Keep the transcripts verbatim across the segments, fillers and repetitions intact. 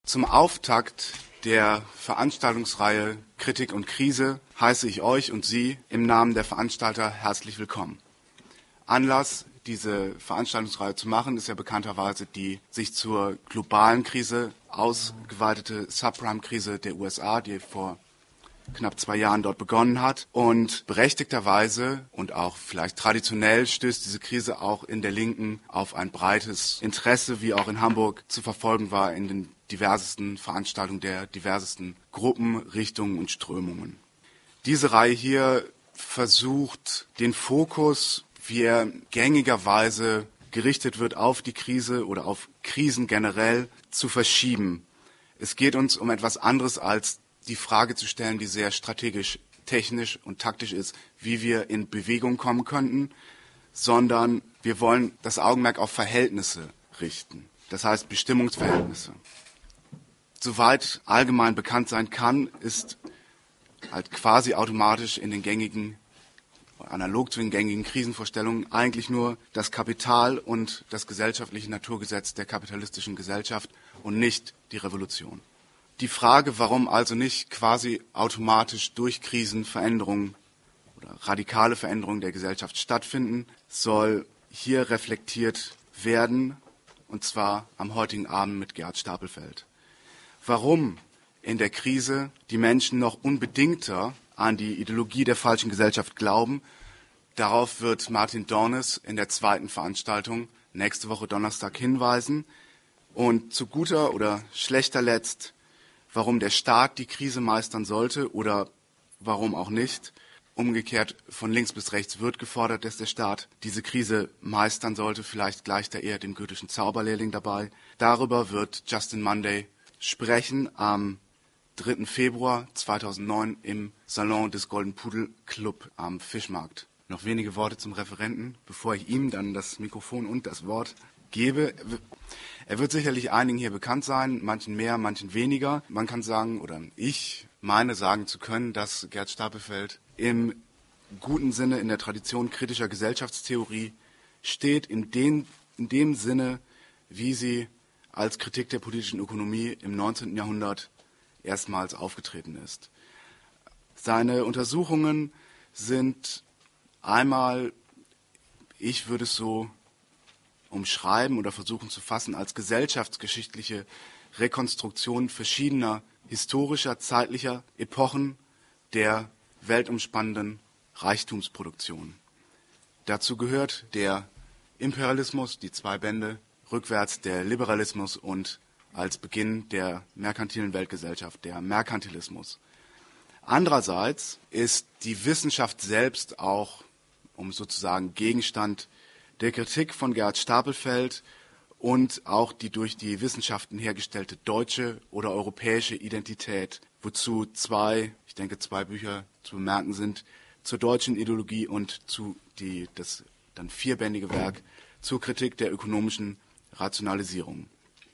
Zum Auftakt der Veranstaltungsreihe Kritik und Krise heiße ich euch und Sie im Namen der Veranstalter herzlich willkommen. Anlass, diese Veranstaltungsreihe zu machen, ist ja bekannterweise die sich zur globalen Krise ausgeweitete Subprime-Krise der U S A, die vor knapp zwei Jahren dort begonnen hat. Und berechtigterweise und auch vielleicht traditionell stößt diese Krise auch in der Linken auf ein breites Interesse, wie auch in Hamburg zu verfolgen war in den diversesten Veranstaltungen der diversesten Gruppen, Richtungen und Strömungen. Diese Reihe hier versucht, den Fokus, wie er gängigerweise gerichtet wird, auf die Krise oder auf Krisen generell zu verschieben. Es geht uns um etwas anderes als die Frage zu stellen, die sehr strategisch, technisch und taktisch ist, wie wir in Bewegung kommen könnten, sondern wir wollen das Augenmerk auf Verhältnisse richten, das heißt Bestimmungsverhältnisse. Soweit allgemein bekannt sein kann, ist halt quasi automatisch in den gängigen, analog zu den gängigen Krisenvorstellungen eigentlich nur das Kapital und das gesellschaftliche Naturgesetz der kapitalistischen Gesellschaft und nicht die Revolution. Die Frage, warum also nicht quasi automatisch durch Krisen Veränderungen oder radikale Veränderungen der Gesellschaft stattfinden, soll hier reflektiert werden, und zwar am heutigen Abend mit Gerhard Stapelfeld. Warum in der Krise die Menschen noch unbedingter an die Ideologie der falschen Gesellschaft glauben, darauf wird Martin Dornes in der zweiten Veranstaltung nächste Woche Donnerstag hinweisen. Und zu guter oder schlechter Letzt, warum der Staat die Krise meistern sollte oder warum auch nicht. Umgekehrt von links bis rechts wird gefordert, dass der Staat diese Krise meistern sollte. Vielleicht gleicht er eher dem goethischen Zauberlehrling dabei. Darüber wird Justin Monday sprechen am dritten Februar zweitausendneun im Salon des Golden Pudel Club am Fischmarkt. Noch wenige Worte zum Referenten, bevor ich ihm dann das Mikrofon und das Wort gebe. Er wird sicherlich einigen hier bekannt sein, manchen mehr, manchen weniger. Man kann sagen, oder ich meine sagen zu können, dass Gerhard Stapelfeld im guten Sinne in der Tradition kritischer Gesellschaftstheorie steht, in, den, in dem Sinne, wie sie als Kritik der politischen Ökonomie im neunzehnten Jahrhundert erstmals aufgetreten ist. Seine Untersuchungen sind einmal, ich würde es so umschreiben oder versuchen zu fassen, als gesellschaftsgeschichtliche Rekonstruktion verschiedener historischer, zeitlicher Epochen der weltumspannenden Reichtumsproduktion. Dazu gehört der Imperialismus, die zwei Bände, rückwärts der Liberalismus und als Beginn der merkantilen Weltgesellschaft der Merkantilismus. Andererseits ist die Wissenschaft selbst auch, um sozusagen Gegenstand der Kritik von Gerhard Stapelfeld und auch die durch die Wissenschaften hergestellte deutsche oder europäische Identität, wozu zwei, ich denke zwei Bücher zu bemerken sind, zur deutschen Ideologie und zu die, das dann vierbändige Werk zur Kritik der ökonomischen Rationalisierung.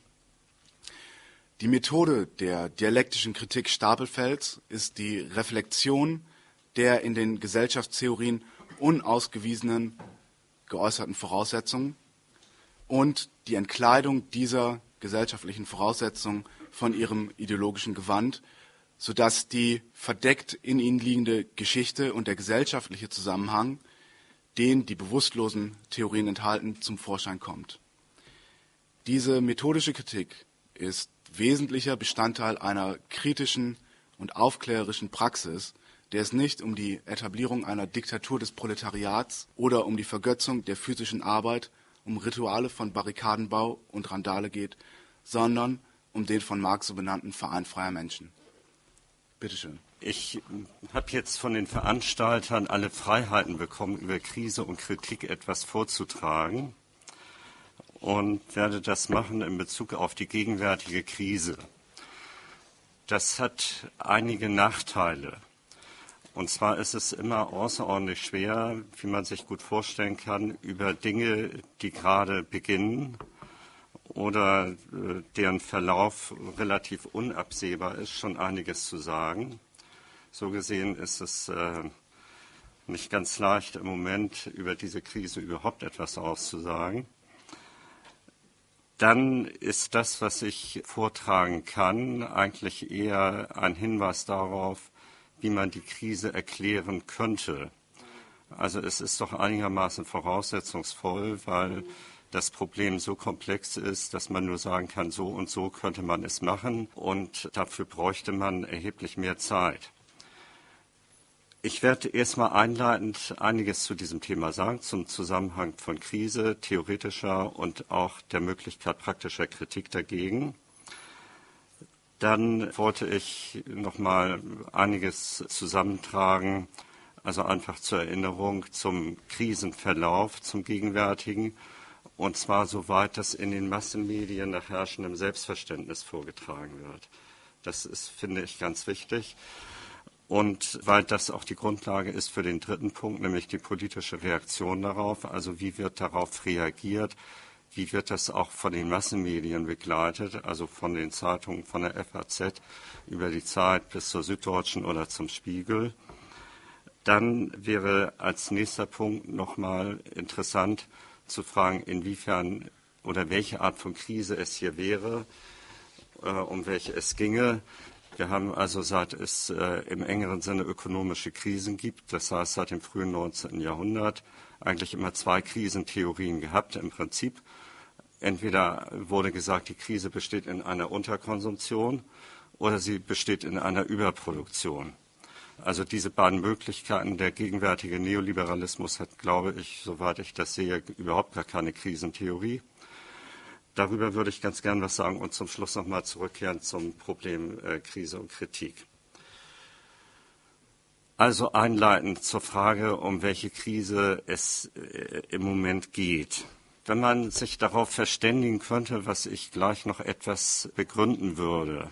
Die Methode der dialektischen Kritik Stapelfelds ist die Reflexion der in den Gesellschaftstheorien unausgewiesenen geäußerten Voraussetzungen und die Entkleidung dieser gesellschaftlichen Voraussetzungen von ihrem ideologischen Gewand, sodass die verdeckt in ihnen liegende Geschichte und der gesellschaftliche Zusammenhang, den die bewusstlosen Theorien enthalten, zum Vorschein kommt. Diese methodische Kritik ist wesentlicher Bestandteil einer kritischen und aufklärerischen Praxis, der es nicht um die Etablierung einer Diktatur des Proletariats oder um die Vergötzung der physischen Arbeit, um Rituale von Barrikadenbau und Randale geht, sondern um den von Marx so benannten Verein freier Menschen. Bitte schön. Ich habe jetzt von den Veranstaltern alle Freiheiten bekommen, über Krise und Kritik etwas vorzutragen und werde das machen in Bezug auf die gegenwärtige Krise. Das hat einige Nachteile. Und zwar ist es immer außerordentlich schwer, wie man sich gut vorstellen kann, über Dinge, die gerade beginnen oder äh, deren Verlauf relativ unabsehbar ist, schon einiges zu sagen. So gesehen ist es äh, nicht ganz leicht im Moment über diese Krise überhaupt etwas auszusagen. dann ist das, was ich vortragen kann, eigentlich eher ein Hinweis darauf, wie man die Krise erklären könnte. Also es ist doch einigermaßen voraussetzungsvoll, weil das Problem so komplex ist, dass man nur sagen kann, so und so könnte man es machen, und dafür bräuchte man erheblich mehr Zeit. Ich werde erstmal einleitend einiges zu diesem Thema sagen, zum Zusammenhang von Krise, theoretischer und auch der Möglichkeit praktischer Kritik dagegen. Dann wollte ich noch mal einiges zusammentragen, also einfach zur Erinnerung zum Krisenverlauf, zum gegenwärtigen, und zwar soweit das in den Massenmedien nach herrschendem Selbstverständnis vorgetragen wird. Das ist, finde ich, ganz wichtig. Und weil das auch die Grundlage ist für den dritten Punkt, nämlich die politische Reaktion darauf, also wie wird darauf reagiert, wie wird das auch von den Massenmedien begleitet, also von den Zeitungen, von der F A Z über die Zeit bis zur Süddeutschen oder zum Spiegel. Dann wäre als nächster Punkt nochmal interessant zu fragen, inwiefern oder welche Art von Krise es hier wäre, äh, um welche es ginge. Wir haben also, seit es äh, im engeren Sinne ökonomische Krisen gibt, das heißt seit dem frühen neunzehnten Jahrhundert, eigentlich immer zwei Krisentheorien gehabt im Prinzip. Entweder wurde gesagt, die Krise besteht in einer Unterkonsumption oder sie besteht in einer Überproduktion. Also diese beiden Möglichkeiten, der gegenwärtige Neoliberalismus hat, glaube ich, soweit ich das sehe, überhaupt gar keine Krisentheorie. Darüber würde ich ganz gern was sagen und zum Schluss nochmal zurückkehren zum Problem äh, Krise und Kritik. Also einleitend zur Frage, um welche Krise es äh, im Moment geht. Wenn man sich darauf verständigen könnte, was ich gleich noch etwas begründen würde,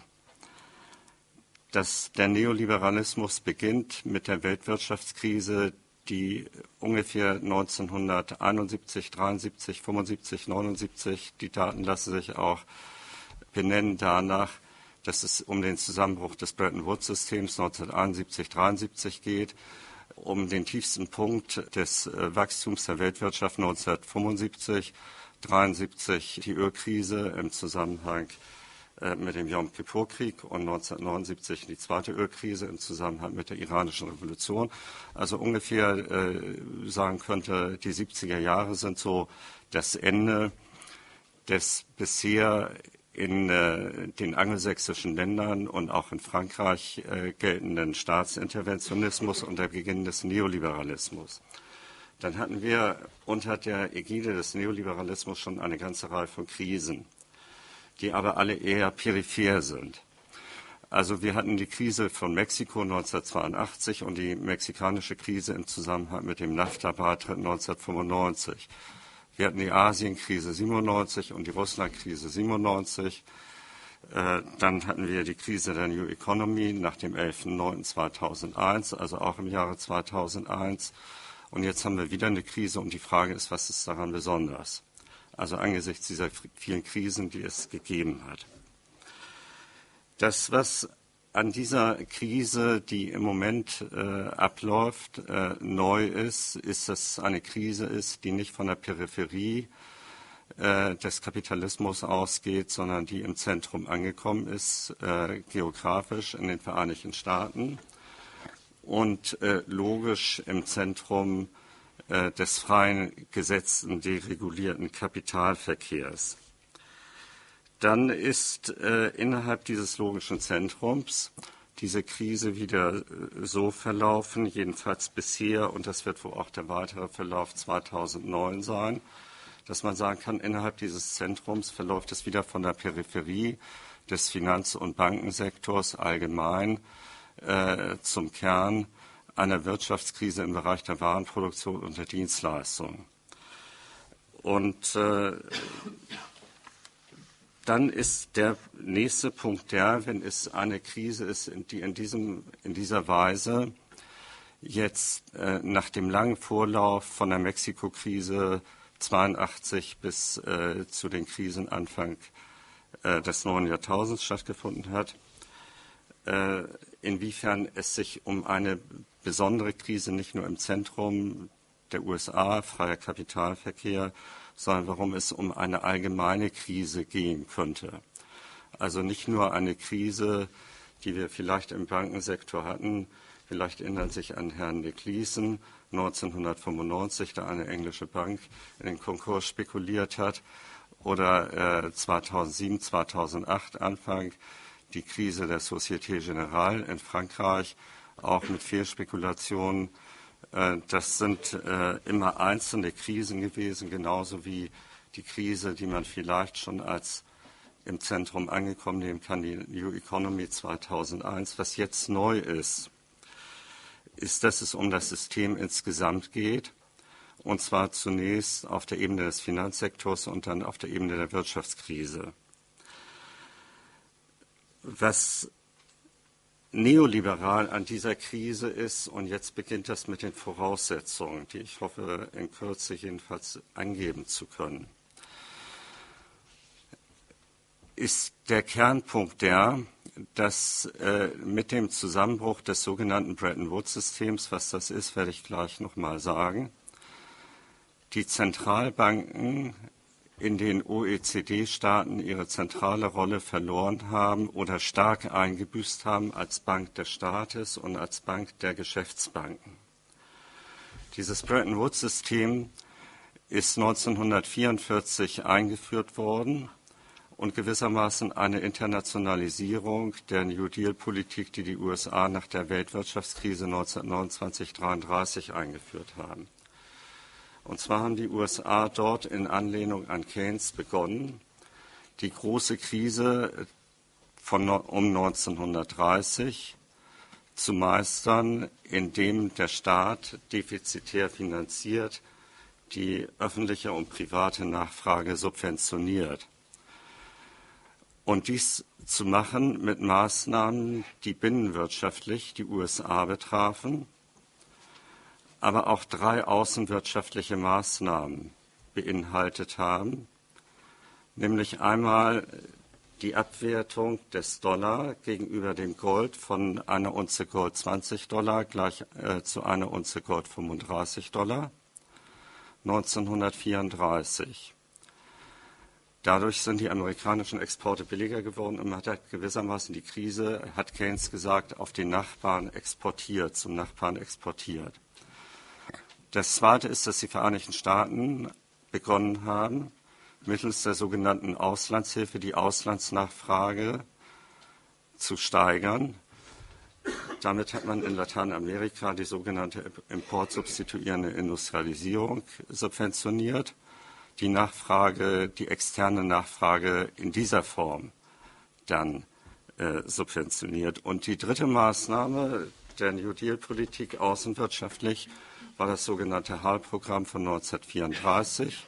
dass der Neoliberalismus beginnt mit der Weltwirtschaftskrise, die ungefähr neunzehnhunderteinundsiebzig, dreiundsiebzig, fünfundsiebzig, neunundsiebzig, die Daten lassen sich auch benennen danach, dass es um den Zusammenbruch des Bretton-Woods-Systems neunzehnhunderteinundsiebzig, dreiundsiebzig geht, um den tiefsten Punkt des äh, Wachstums der Weltwirtschaft neunzehnhundertfünfundsiebzig, dreiundsiebzig die Ölkrise im Zusammenhang mit dem Jom-Kippur-Krieg und neunzehnhundertneunundsiebzig die zweite Ölkrise im Zusammenhang mit der iranischen Revolution. Also ungefähr äh, sagen könnte, die siebziger Jahre sind so das Ende des bisher in äh, den angelsächsischen Ländern und auch in Frankreich äh, geltenden Staatsinterventionismus und der Beginn des Neoliberalismus. Dann hatten wir unter der Ägide des Neoliberalismus schon eine ganze Reihe von Krisen, die aber alle eher peripher sind. Also wir hatten die Krise von Mexiko neunzehnhundertzweiundachtzig und die mexikanische Krise im Zusammenhang mit dem NAFTA-Beitritt neunzehnhundertfünfundneunzig. Wir hatten die Asienkrise siebenundneunzig und die Russlandkrise siebenundneunzig. Äh, dann hatten wir die Krise der New Economy nach dem elften neunten zweitausendeins, also auch im Jahre zweitausendeins. Und jetzt haben wir wieder eine Krise und die Frage ist, was ist daran besonders? Also angesichts dieser vielen Krisen, die es gegeben hat. Das, was an dieser Krise, die im Moment äh, abläuft, äh, neu ist, ist, dass es eine Krise ist, die nicht von der Peripherie äh, des Kapitalismus ausgeht, sondern die im Zentrum angekommen ist, äh, geografisch in den Vereinigten Staaten und äh, logisch im Zentrum des freien, gesetzten, deregulierten Kapitalverkehrs. Dann ist äh, innerhalb dieses logischen Zentrums diese Krise wieder äh, so verlaufen, jedenfalls bisher, und das wird wohl auch der weitere Verlauf zweitausendneun sein, dass man sagen kann, innerhalb dieses Zentrums verläuft es wieder von der Peripherie des Finanz- und Bankensektors allgemein äh, zum Kern einer Wirtschaftskrise im Bereich der Warenproduktion und der Dienstleistungen. Und äh, dann ist der nächste Punkt der, wenn es eine Krise ist, die in, diesem, in dieser Weise jetzt äh, nach dem langen Vorlauf von der Mexiko-Krise zweiundachtzig bis äh, zu den Krisen Anfang äh, des neuen Jahrtausends stattgefunden hat, äh, inwiefern es sich um eine besondere Krise nicht nur im Zentrum der U S A, freier Kapitalverkehr, sondern warum es um eine allgemeine Krise gehen könnte. Also nicht nur eine Krise, die wir vielleicht im Bankensektor hatten. Vielleicht erinnern sich an Herrn Nick Leeson, neunzehnhundertfünfundneunzig, da eine englische Bank in den Konkurs spekuliert hat. Oder äh, zweitausendsieben, zweitausendacht Anfang die Krise der Société Générale in Frankreich, auch mit Fehlspekulationen. Äh, das sind äh, immer einzelne Krisen gewesen, genauso wie die Krise, die man vielleicht schon als im Zentrum angekommen nehmen kann, die New Economy zweitausendeins. Was jetzt neu ist, ist, dass es um das System insgesamt geht, und zwar zunächst auf der Ebene des Finanzsektors und dann auf der Ebene der Wirtschaftskrise. Was neoliberal an dieser Krise ist, und jetzt beginnt das mit den Voraussetzungen, die ich hoffe, in Kürze jedenfalls angeben zu können, ist der Kernpunkt der, dass äh, mit dem Zusammenbruch des sogenannten Bretton-Woods-Systems, was das ist, werde ich gleich noch mal sagen, die Zentralbanken in den O E C D-Staaten ihre zentrale Rolle verloren haben oder stark eingebüßt haben als Bank des Staates und als Bank der Geschäftsbanken. Dieses Bretton-Woods-System ist neunzehnhundertvierundvierzig eingeführt worden und gewissermaßen eine Internationalisierung der New Deal-Politik, die die U S A nach der Weltwirtschaftskrise neunzehnhundertneunundzwanzig dreiunddreißig eingeführt haben. Und zwar haben die U S A dort in Anlehnung an Keynes begonnen, die große Krise von um neunzehnhundertdreißig zu meistern, indem der Staat defizitär finanziert, die öffentliche und private Nachfrage subventioniert. Und dies zu machen mit Maßnahmen, die binnenwirtschaftlich die U S A betrafen, aber auch drei außenwirtschaftliche Maßnahmen beinhaltet haben, nämlich einmal die Abwertung des Dollar gegenüber dem Gold von einer Unze Gold zwanzig Dollar gleich äh, zu einer Unze Gold fünfunddreißig Dollar neunzehnhundertvierunddreißig. Dadurch sind die amerikanischen Exporte billiger geworden und man hat gewissermaßen die Krise, hat Keynes gesagt, auf den Nachbarn exportiert, zum Nachbarn exportiert. Das Zweite ist, dass die Vereinigten Staaten begonnen haben, mittels der sogenannten Auslandshilfe die Auslandsnachfrage zu steigern. Damit hat man in Lateinamerika die sogenannte importsubstituierende Industrialisierung subventioniert. Die Nachfrage, die externe Nachfrage in dieser Form dann äh, subventioniert. Und die dritte Maßnahme der New Deal-Politik außenwirtschaftlich war das sogenannte H A L-Programm von neunzehnhundertvierunddreißig,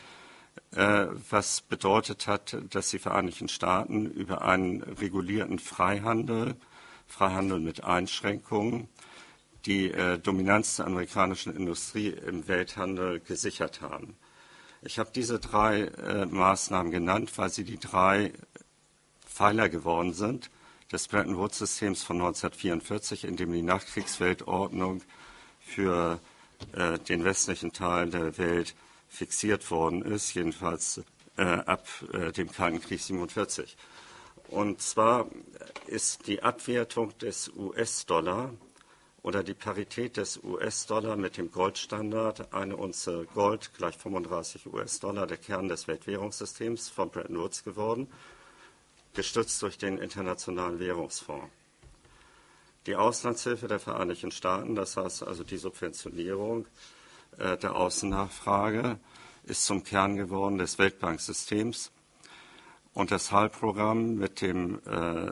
äh, was bedeutet hat, dass die Vereinigten Staaten über einen regulierten Freihandel, Freihandel mit Einschränkungen, die äh, Dominanz der amerikanischen Industrie im Welthandel gesichert haben. Ich habe diese drei äh, Maßnahmen genannt, weil sie die drei Pfeiler geworden sind des Bretton-Woods-Systems von neunzehnhundertvierundvierzig, in dem die Nachkriegsweltordnung für äh, den westlichen Teil der Welt fixiert worden ist, jedenfalls äh, ab äh, dem Kalten Krieg siebenundvierzig. Und zwar ist die Abwertung des U S-Dollar oder die Parität des U S-Dollar mit dem Goldstandard, eine Unze Gold gleich fünfunddreißig U S-Dollar, der Kern des Weltwährungssystems von Bretton Woods geworden, gestützt durch den Internationalen Währungsfonds. Die Auslandshilfe der Vereinigten Staaten, das heißt also die Subventionierung äh, der Außennachfrage, ist zum Kern geworden des Weltbanksystems. Und das H A L-Programm mit dem äh,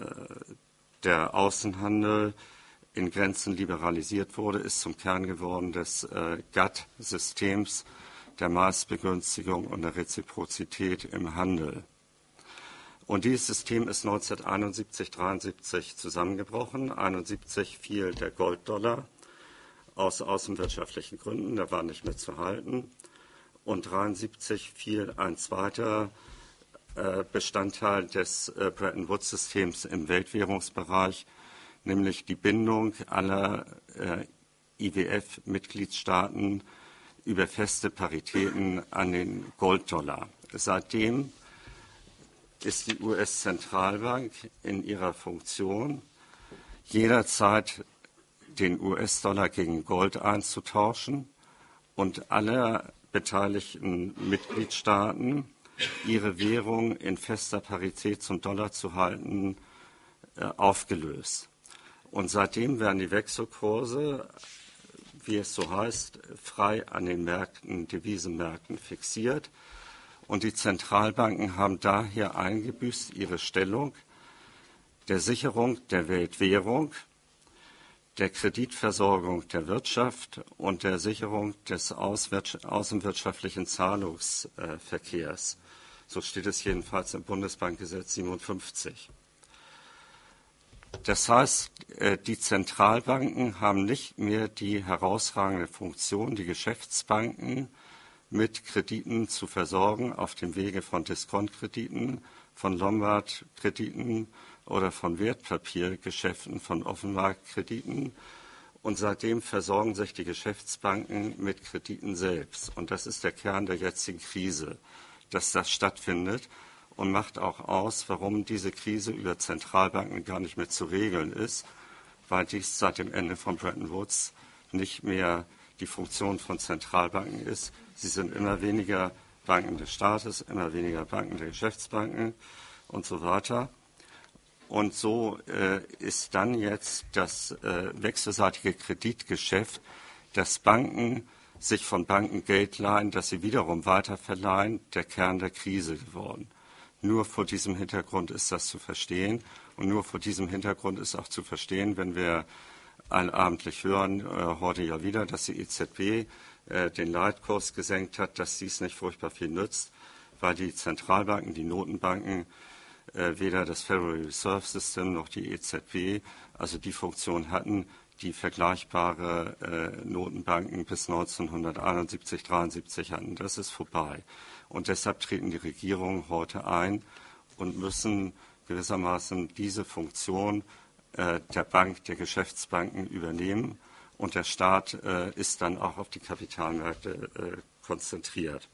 der Außenhandel in Grenzen liberalisiert wurde, ist zum Kern geworden des äh, G A T T-Systems der Maßbegünstigung und der Reziprozität im Handel. Und dieses System ist neunzehnhunderteinundsiebzig dreiundsiebzig zusammengebrochen. einundsiebzig fiel der Golddollar aus außenwirtschaftlichen Gründen, der war nicht mehr zu halten. Und dreiundsiebzig fiel ein zweiter äh, Bestandteil des äh, Bretton-Woods-Systems im Weltwährungsbereich, nämlich die Bindung aller äh, I W F-Mitgliedstaaten über feste Paritäten an den Golddollar. Seitdem ist die U S-Zentralbank in ihrer Funktion, jederzeit den U S-Dollar gegen Gold einzutauschen und alle beteiligten Mitgliedstaaten ihre Währung in fester Parität zum Dollar zu halten, äh, aufgelöst. Und seitdem werden die Wechselkurse, wie es so heißt, frei an den Märkten, Devisenmärkten fixiert. Und die Zentralbanken haben daher eingebüßt ihre Stellung der Sicherung der Weltwährung, der Kreditversorgung der Wirtschaft und der Sicherung des außenwirtschaftlichen Zahlungsverkehrs. So steht es jedenfalls im Bundesbankgesetz siebenundfünfzig. Das heißt, die Zentralbanken haben nicht mehr die herausragende Funktion, die Geschäftsbanken mit Krediten zu versorgen auf dem Wege von Diskontkrediten, von Lombardkrediten oder von Wertpapiergeschäften, von Offenmarktkrediten. Und seitdem versorgen sich die Geschäftsbanken mit Krediten selbst. Und das ist der Kern der jetzigen Krise, dass das stattfindet und macht auch aus, warum diese Krise über Zentralbanken gar nicht mehr zu regeln ist, weil dies seit dem Ende von Bretton Woods nicht mehr die Funktion von Zentralbanken ist. Sie sind immer weniger Banken des Staates, immer weniger Banken der Geschäftsbanken und so weiter. Und so äh, ist dann jetzt das äh, wechselseitige Kreditgeschäft, dass Banken sich von Banken Geld leihen, das sie wiederum weiterverleihen, der Kern der Krise geworden. Nur vor diesem Hintergrund ist das zu verstehen. Und nur vor diesem Hintergrund ist auch zu verstehen, wenn wir allabendlich hören, äh, heute ja wieder, dass die E Z B äh, den Leitkurs gesenkt hat, dass dies nicht furchtbar viel nützt, weil die Zentralbanken, die Notenbanken, äh, weder das Federal Reserve System noch die E Z B, also die Funktion hatten, die vergleichbare äh, Notenbanken bis neunzehnhunderteinundsiebzig, dreiundsiebzig hatten. Das ist vorbei. Und deshalb treten die Regierungen heute ein und müssen gewissermaßen diese Funktion äh, der Bank, der Geschäftsbanken übernehmen. Und der Staat äh, ist dann auch auf die Kapitalmärkte äh, konzentriert.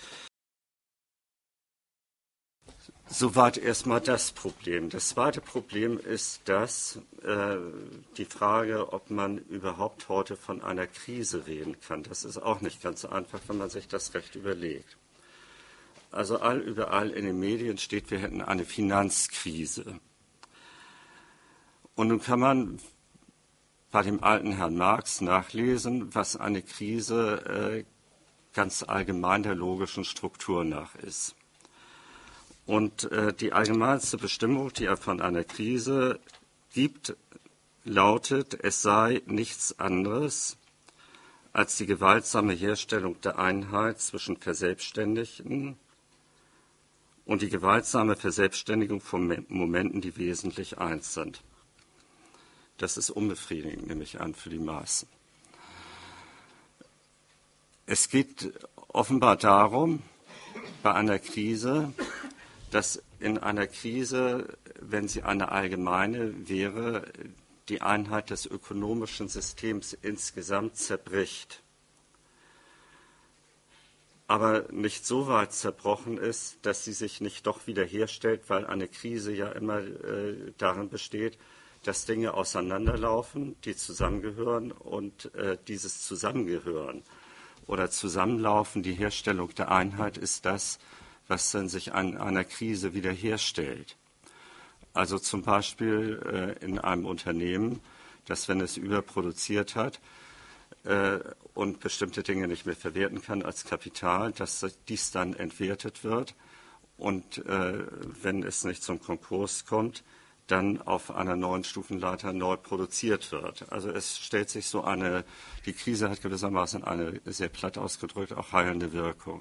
Soweit erstmal das Problem. Das zweite Problem ist das, äh, die Frage, ob man überhaupt heute von einer Krise reden kann. Das ist auch nicht ganz so einfach, wenn man sich das recht überlegt. Also all überall in den Medien steht, wir hätten eine Finanzkrise. Und nun kann man bei dem alten Herrn Marx nachlesen, was eine Krise äh, ganz allgemein der logischen Struktur nach ist. Und äh, die allgemeinste Bestimmung, die er von einer Krise gibt, lautet, es sei nichts anderes als die gewaltsame Herstellung der Einheit zwischen Verselbstständigten und die gewaltsame Verselbstständigung von Momenten, die wesentlich eins sind. Das ist unbefriedigend, nehme ich an, für die meisten. Es geht offenbar darum, bei einer Krise, dass in einer Krise, wenn sie eine allgemeine wäre, die Einheit des ökonomischen Systems insgesamt zerbricht. Aber nicht so weit zerbrochen ist, dass sie sich nicht doch wiederherstellt, weil eine Krise ja immer äh, darin besteht, dass Dinge auseinanderlaufen, die zusammengehören und äh, dieses Zusammengehören oder Zusammenlaufen, die Herstellung der Einheit ist das, was dann sich an einer Krise wiederherstellt. Also zum Beispiel äh, in einem Unternehmen, das, wenn es überproduziert hat äh, und bestimmte Dinge nicht mehr verwerten kann als Kapital, dass dies dann entwertet wird und äh, wenn es nicht zum Konkurs kommt, dann auf einer neuen Stufenleiter neu produziert wird. Also es stellt sich so eine, die Krise hat gewissermaßen eine sehr platt ausgedrückt auch heilende Wirkung.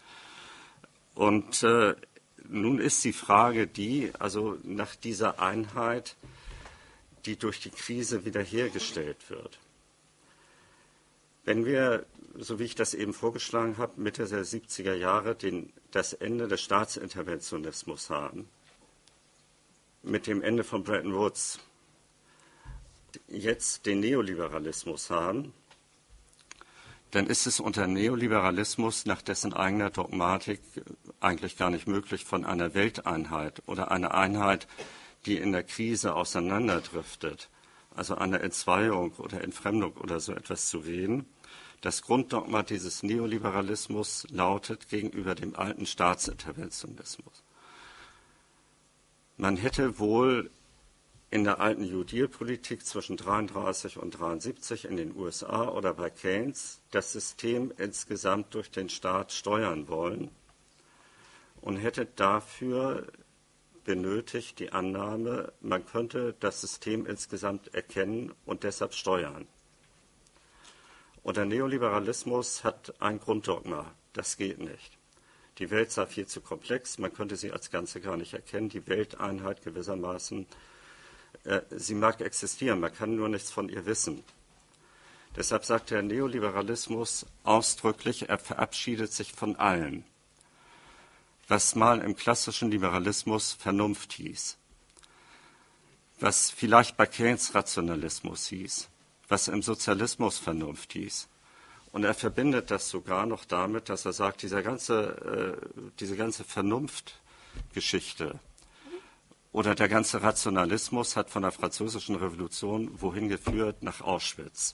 Und äh, nun ist die Frage die, also nach dieser Einheit, die durch die Krise wiederhergestellt wird. Wenn wir, so wie ich das eben vorgeschlagen habe, Mitte der siebziger Jahre den, das Ende des Staatsinterventionismus haben, mit dem Ende von Bretton Woods jetzt den Neoliberalismus haben, dann ist es unter Neoliberalismus nach dessen eigener Dogmatik eigentlich gar nicht möglich, von einer Welteinheit oder einer Einheit, die in der Krise auseinanderdriftet, also einer Entzweiung oder Entfremdung oder so etwas zu reden. Das Grunddogma dieses Neoliberalismus lautet gegenüber dem alten Staatsinterventionismus: Man hätte wohl in der alten New Deal-Politik zwischen dreiunddreißig und dreiundsiebzig in den U S A oder bei Keynes das System insgesamt durch den Staat steuern wollen und hätte dafür benötigt die Annahme, man könnte das System insgesamt erkennen und deshalb steuern. Und der Neoliberalismus hat ein Grunddogma: Das geht nicht. Die Welt sei viel zu komplex, man könnte sie als Ganze gar nicht erkennen. Die Welteinheit gewissermaßen, äh, sie mag existieren, man kann nur nichts von ihr wissen. Deshalb sagt der Neoliberalismus ausdrücklich, er verabschiedet sich von allem, was mal im klassischen Liberalismus Vernunft hieß, was vielleicht bei Keynes Rationalismus hieß, was im Sozialismus Vernunft hieß. Und er verbindet das sogar noch damit, dass er sagt, dieser ganze, äh, diese ganze Vernunftgeschichte oder der ganze Rationalismus hat von der Französischen Revolution wohin geführt? Nach Auschwitz.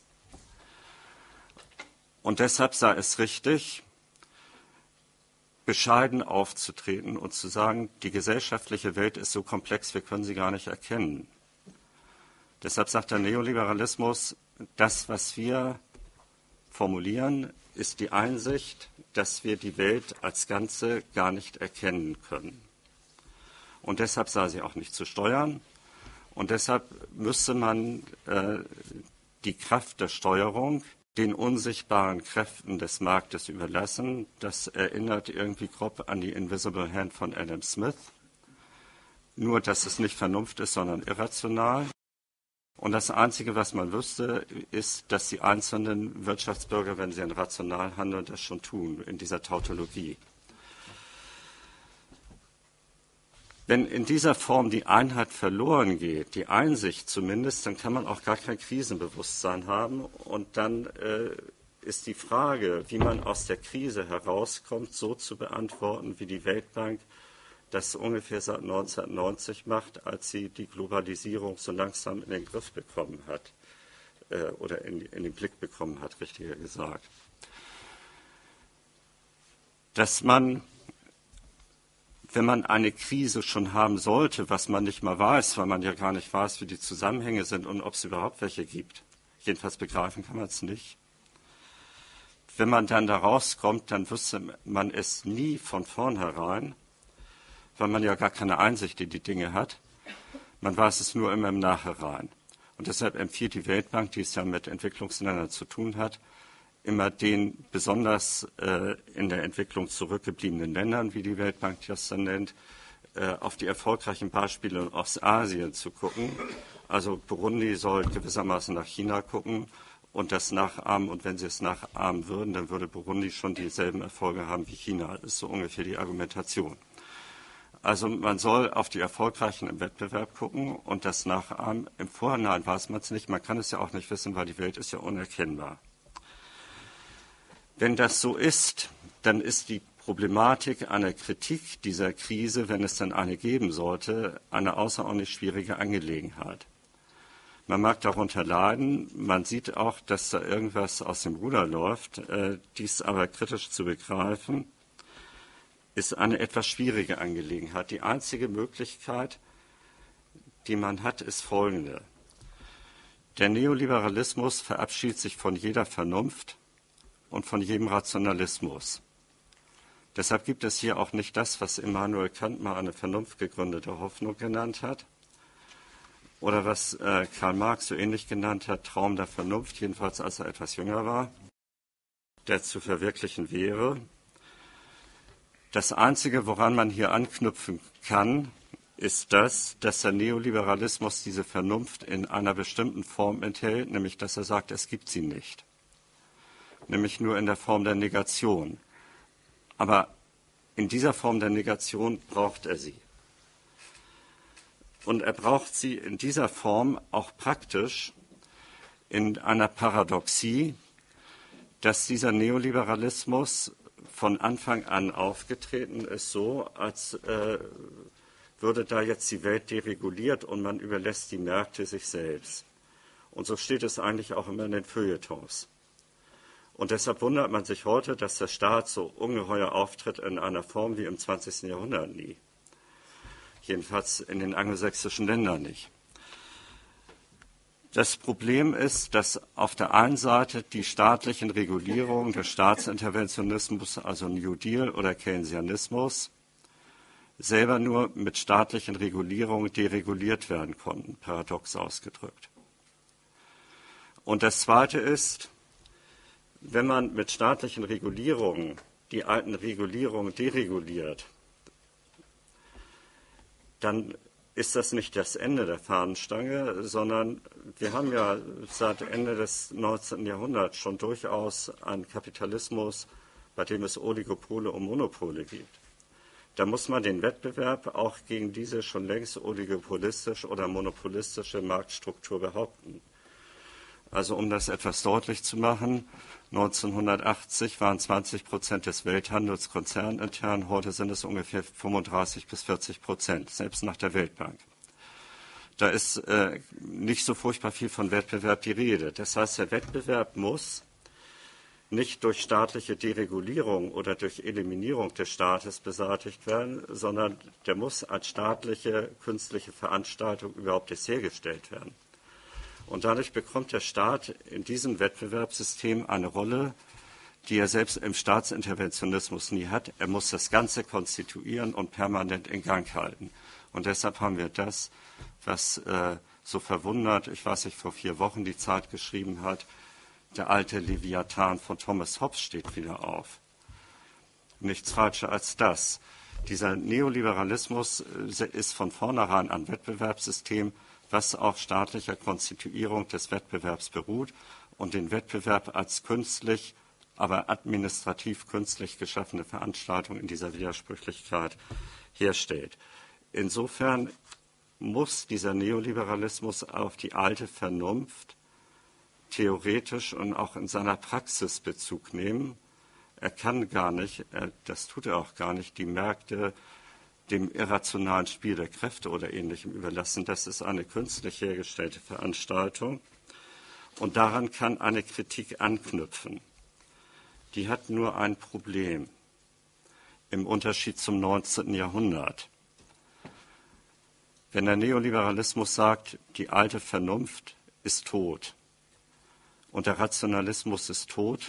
Und deshalb sei es richtig, bescheiden aufzutreten und zu sagen, die gesellschaftliche Welt ist so komplex, wir können sie gar nicht erkennen. Deshalb sagt der Neoliberalismus, das, was wir formulieren, ist die Einsicht, dass wir die Welt als Ganze gar nicht erkennen können. Und deshalb sei sie auch nicht zu steuern. Und deshalb müsste man äh, die Kraft der Steuerung den unsichtbaren Kräften des Marktes überlassen. Das erinnert irgendwie grob an die Invisible Hand von Adam Smith. Nur, dass es nicht Vernunft ist, sondern irrational. Und das Einzige, was man wüsste, ist, dass die einzelnen Wirtschaftsbürger, wenn sie rational handeln, das schon tun, in dieser Tautologie. Wenn in dieser Form die Einheit verloren geht, die Einsicht zumindest, dann kann man auch gar kein Krisenbewusstsein haben. Und dann äh, ist die Frage, wie man aus der Krise herauskommt, so zu beantworten, wie die Weltbank das ungefähr seit neunzehnhundertneunzig macht, als sie die Globalisierung so langsam in den Griff bekommen hat, äh, oder in, in den Blick bekommen hat, richtiger gesagt. Dass man, wenn man eine Krise schon haben sollte, was man nicht mal weiß, weil man ja gar nicht weiß, wie die Zusammenhänge sind und ob es überhaupt welche gibt, jedenfalls begreifen kann man es nicht. Wenn man dann da rauskommt, dann wüsste man es nie von vornherein, weil man ja gar keine Einsicht in die Dinge hat. Man weiß es nur immer im Nachhinein. Und deshalb empfiehlt die Weltbank, die es ja mit Entwicklungsländern zu tun hat, immer den besonders äh, in der Entwicklung zurückgebliebenen Ländern, wie die Weltbank das dann nennt, äh, auf die erfolgreichen Beispiele in Ostasien zu gucken. Also Burundi soll gewissermaßen nach China gucken und das nachahmen. Und wenn sie es nachahmen würden, dann würde Burundi schon dieselben Erfolge haben wie China. Das ist so ungefähr die Argumentation. Also man soll auf die Erfolgreichen im Wettbewerb gucken und das nachahmen. Im Vorhinein weiß man es nicht. Man kann es ja auch nicht wissen, weil die Welt ist ja unerkennbar. Wenn das so ist, dann ist die Problematik einer Kritik dieser Krise, wenn es dann eine geben sollte, eine außerordentlich schwierige Angelegenheit. Man mag darunter leiden, man sieht auch, dass da irgendwas aus dem Ruder läuft. Äh, dies aber kritisch zu begreifen, ist eine etwas schwierige Angelegenheit. Die einzige Möglichkeit, die man hat, ist folgende. Der Neoliberalismus verabschiedet sich von jeder Vernunft und von jedem Rationalismus. Deshalb gibt es hier auch nicht das, was Immanuel Kant mal eine vernunftgegründete Hoffnung genannt hat oder was äh, Karl Marx so ähnlich genannt hat, Traum der Vernunft, jedenfalls als er etwas jünger war, der zu verwirklichen wäre. Das Einzige, woran man hier anknüpfen kann, ist das, dass der Neoliberalismus diese Vernunft in einer bestimmten Form enthält, nämlich dass er sagt, es gibt sie nicht. Nämlich nur in der Form der Negation. Aber in dieser Form der Negation braucht er sie. Und er braucht sie in dieser Form auch praktisch in einer Paradoxie, dass dieser Neoliberalismus von Anfang an aufgetreten ist, so als äh, würde da jetzt die Welt dereguliert und man überlässt die Märkte sich selbst. Und so steht es eigentlich auch immer in den Feuilletons. Und deshalb wundert man sich heute, dass der Staat so ungeheuer auftritt in einer Form wie im zwanzigsten Jahrhundert nie. Jedenfalls in den angelsächsischen Ländern nicht. Das Problem ist, dass auf der einen Seite die staatlichen Regulierungen, der Staatsinterventionismus, also New Deal oder Keynesianismus, selber nur mit staatlichen Regulierungen dereguliert werden konnten, paradox ausgedrückt. Und das Zweite ist, wenn man mit staatlichen Regulierungen die alten Regulierungen dereguliert, dann ist das nicht das Ende der Fahnenstange, sondern wir haben ja seit Ende des neunzehnten Jahrhunderts schon durchaus einen Kapitalismus, bei dem es Oligopole und Monopole gibt. Da muss man den Wettbewerb auch gegen diese schon längst oligopolistische oder monopolistische Marktstruktur behaupten. Also um das etwas deutlich zu machen, neunzehnhundertachtzig waren zwanzig Prozent des Welthandels konzernintern, heute sind es ungefähr fünfunddreißig bis vierzig Prozent, selbst nach der Weltbank. Da ist äh, nicht so furchtbar viel von Wettbewerb die Rede. Das heißt, der Wettbewerb muss nicht durch staatliche Deregulierung oder durch Eliminierung des Staates beseitigt werden, sondern der muss als staatliche künstliche Veranstaltung überhaupt erst hergestellt werden. Und dadurch bekommt der Staat in diesem Wettbewerbssystem eine Rolle, die er selbst im Staatsinterventionismus nie hat. Er muss das Ganze konstituieren und permanent in Gang halten. Und deshalb haben wir das, was äh, so verwundert, ich weiß nicht, vor vier Wochen die Zeit geschrieben hat, der alte Leviathan von Thomas Hobbes steht wieder auf. Nichts falscher als das. Dieser Neoliberalismus ist von vornherein ein Wettbewerbssystem, was auf staatlicher Konstituierung des Wettbewerbs beruht und den Wettbewerb als künstlich, aber administrativ künstlich geschaffene Veranstaltung in dieser Widersprüchlichkeit herstellt. Insofern muss dieser Neoliberalismus auf die alte Vernunft theoretisch und auch in seiner Praxis Bezug nehmen. Er kann gar nicht, er, das tut er auch gar nicht, die Märkte dem irrationalen Spiel der Kräfte oder Ähnlichem überlassen. Das ist eine künstlich hergestellte Veranstaltung. Und daran kann eine Kritik anknüpfen. Die hat nur ein Problem im Unterschied zum neunzehnten Jahrhundert. Wenn der Neoliberalismus sagt, die alte Vernunft ist tot und der Rationalismus ist tot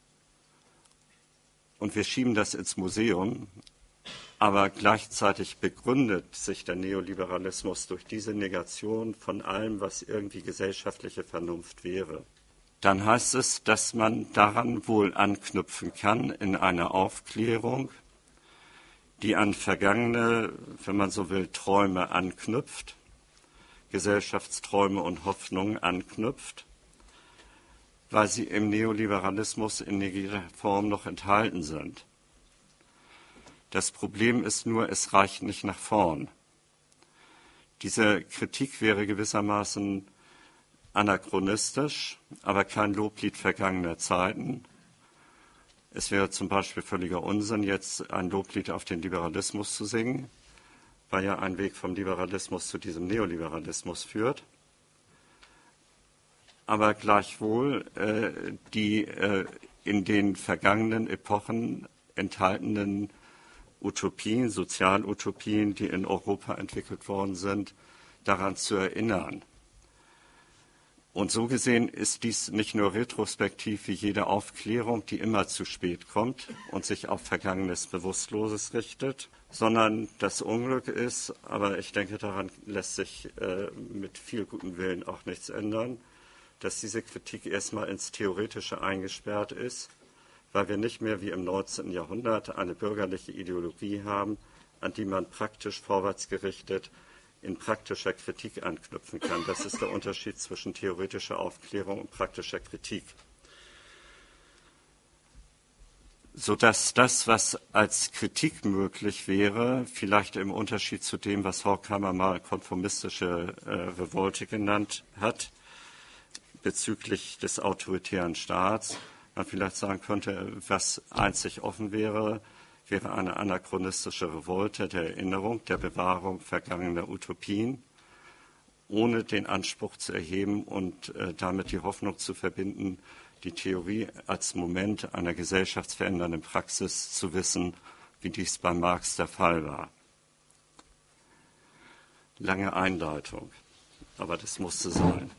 und wir schieben das ins Museum, aber gleichzeitig begründet sich der Neoliberalismus durch diese Negation von allem, was irgendwie gesellschaftliche Vernunft wäre. Dann heißt es, dass man daran wohl anknüpfen kann in einer Aufklärung, die an vergangene, wenn man so will, Träume anknüpft, Gesellschaftsträume und Hoffnungen anknüpft, weil sie im Neoliberalismus in jeder Form noch enthalten sind. Das Problem ist nur, es reicht nicht nach vorn. Diese Kritik wäre gewissermaßen anachronistisch, aber kein Loblied vergangener Zeiten. Es wäre zum Beispiel völliger Unsinn, jetzt ein Loblied auf den Liberalismus zu singen, weil ja ein Weg vom Liberalismus zu diesem Neoliberalismus führt. Aber gleichwohl äh, die äh, in den vergangenen Epochen enthaltenen Utopien, Sozialutopien, die in Europa entwickelt worden sind, daran zu erinnern. Und so gesehen ist dies nicht nur retrospektiv wie jede Aufklärung, die immer zu spät kommt und sich auf Vergangenes Bewusstloses richtet, sondern das Unglück ist, aber ich denke, daran lässt sich äh, mit viel gutem Willen auch nichts ändern, dass diese Kritik erstmal ins Theoretische eingesperrt ist, weil wir nicht mehr wie im neunzehnten Jahrhundert eine bürgerliche Ideologie haben, an die man praktisch vorwärtsgerichtet in praktischer Kritik anknüpfen kann. Das ist der Unterschied zwischen theoretischer Aufklärung und praktischer Kritik. Sodass das, was als Kritik möglich wäre, vielleicht im Unterschied zu dem, was Horkheimer mal konformistische äh, Revolte genannt hat, bezüglich des autoritären Staats, man vielleicht sagen könnte, was einzig offen wäre, wäre eine anachronistische Revolte der Erinnerung, der Bewahrung vergangener Utopien, ohne den Anspruch zu erheben und äh, damit die Hoffnung zu verbinden, die Theorie als Moment einer gesellschaftsverändernden Praxis zu wissen, wie dies bei Marx der Fall war. Lange Einleitung, aber das musste sein.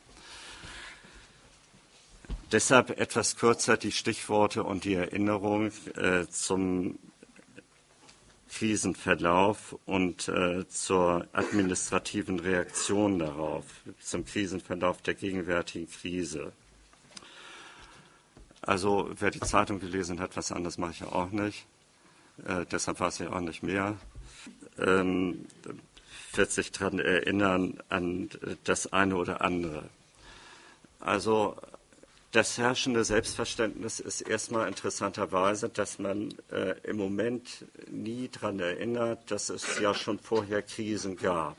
Deshalb etwas kürzer die Stichworte und die Erinnerung äh, zum Krisenverlauf und äh, zur administrativen Reaktion darauf, zum Krisenverlauf der gegenwärtigen Krise. Also wer die Zeitung gelesen hat, was anderes mache ich ja auch nicht. Äh, deshalb weiß ich auch nicht mehr. Ähm, wird sich daran erinnern an das eine oder andere. Also das herrschende Selbstverständnis ist erstmal interessanterweise, dass man äh, im Moment nie daran erinnert, dass es ja schon vorher Krisen gab.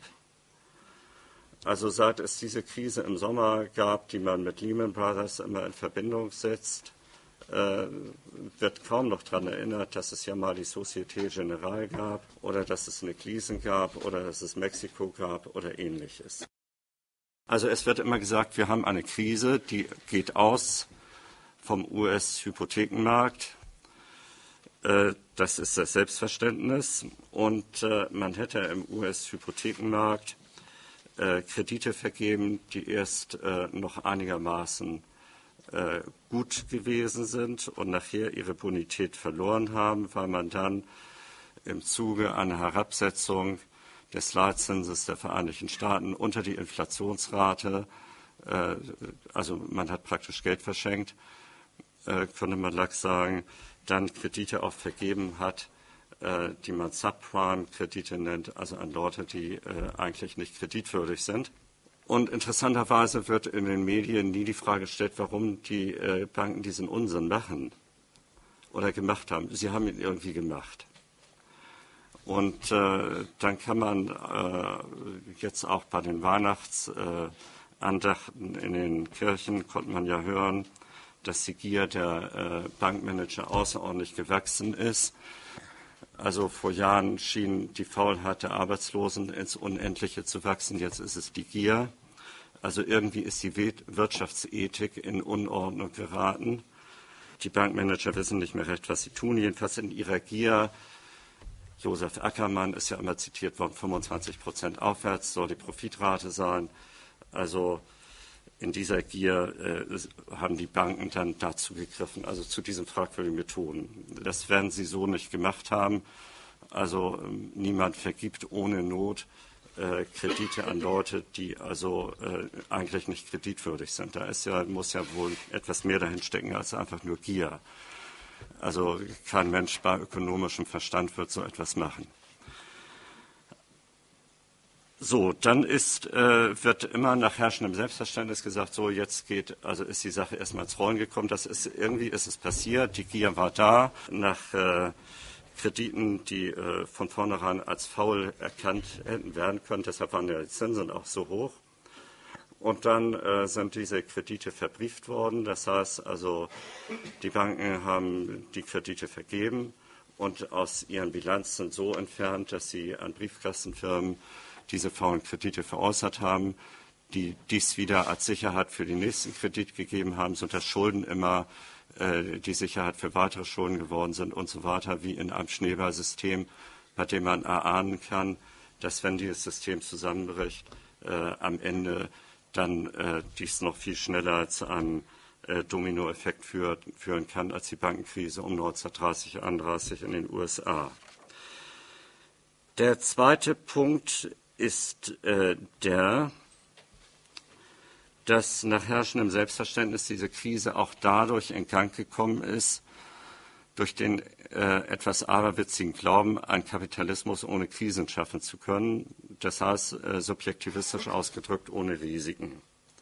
Also seit es diese Krise im Sommer gab, die man mit Lehman Brothers immer in Verbindung setzt, äh, wird kaum noch daran erinnert, dass es ja mal die Société Générale gab oder dass es eine Gleason gab oder dass es Mexiko gab oder Ähnliches. Also es wird immer gesagt, wir haben eine Krise, die geht aus vom U S-Hypothekenmarkt. Äh, das ist das Selbstverständnis. Und äh, man hätte im U S-Hypothekenmarkt äh, Kredite vergeben, die erst äh, noch einigermaßen äh, gut gewesen sind und nachher ihre Bonität verloren haben, weil man dann im Zuge einer Herabsetzung des Leitzinses der Vereinigten Staaten unter die Inflationsrate, äh, also man hat praktisch Geld verschenkt, äh, könnte man lax sagen, dann Kredite auch vergeben hat, äh, die man Subprime-Kredite nennt, also an Leute, die äh, eigentlich nicht kreditwürdig sind. Und interessanterweise wird in den Medien nie die Frage gestellt, warum die äh, Banken diesen Unsinn machen oder gemacht haben. Sie haben ihn irgendwie gemacht. Und äh, dann kann man äh, jetzt auch bei den Weihnachtsandachten äh, in den Kirchen, konnte man ja hören, dass die Gier der äh, Bankmanager außerordentlich gewachsen ist. Also vor Jahren schien die Faulheit der Arbeitslosen ins Unendliche zu wachsen, jetzt ist es die Gier. Also irgendwie ist die Wirtschaftsethik in Unordnung geraten. Die Bankmanager wissen nicht mehr recht, was sie tun, jedenfalls in ihrer Gier. Josef Ackermann ist ja immer zitiert worden, fünfundzwanzig Prozent aufwärts soll die Profitrate sein. Also in dieser Gier äh, haben die Banken dann dazu gegriffen, also zu diesen fragwürdigen Methoden. Das werden sie so nicht gemacht haben. Also ähm, niemand vergibt ohne Not äh, Kredite an Leute, die also äh, eigentlich nicht kreditwürdig sind. Da ist ja, muss ja wohl etwas mehr dahin stecken als einfach nur Gier. Also kein Mensch bei ökonomischem Verstand wird so etwas machen. So, dann ist, äh, wird immer nach herrschendem Selbstverständnis gesagt, so jetzt geht, also ist die Sache erstmal ins Rollen gekommen. Das ist, irgendwie ist es passiert, die Gier war da, nach äh, Krediten, die äh, von vornherein als faul erkannt hätten werden können. Deshalb waren ja die Zinsen auch so hoch. Und dann äh, sind diese Kredite verbrieft worden. Das heißt also, die Banken haben die Kredite vergeben und aus ihren Bilanzen so entfernt, dass sie an Briefkastenfirmen diese faulen Kredite veräußert haben, die dies wieder als Sicherheit für den nächsten Kredit gegeben haben, sodass Schulden immer äh, die Sicherheit für weitere Schulden geworden sind und so weiter, wie in einem Schneeballsystem, bei dem man erahnen kann, dass wenn dieses System zusammenbricht, äh, am Ende dann äh, dies noch viel schneller zu einem äh, Dominoeffekt führt, führen kann als die Bankenkrise um neunzehnhundertdreißig, einunddreißig in den U S A. Der zweite Punkt ist äh, der, dass nach herrschendem Selbstverständnis diese Krise auch dadurch in Gang gekommen ist, durch den äh, etwas aberwitzigen Glauben, einen Kapitalismus ohne Krisen schaffen zu können, das heißt äh, subjektivistisch ausgedrückt ohne Risiken.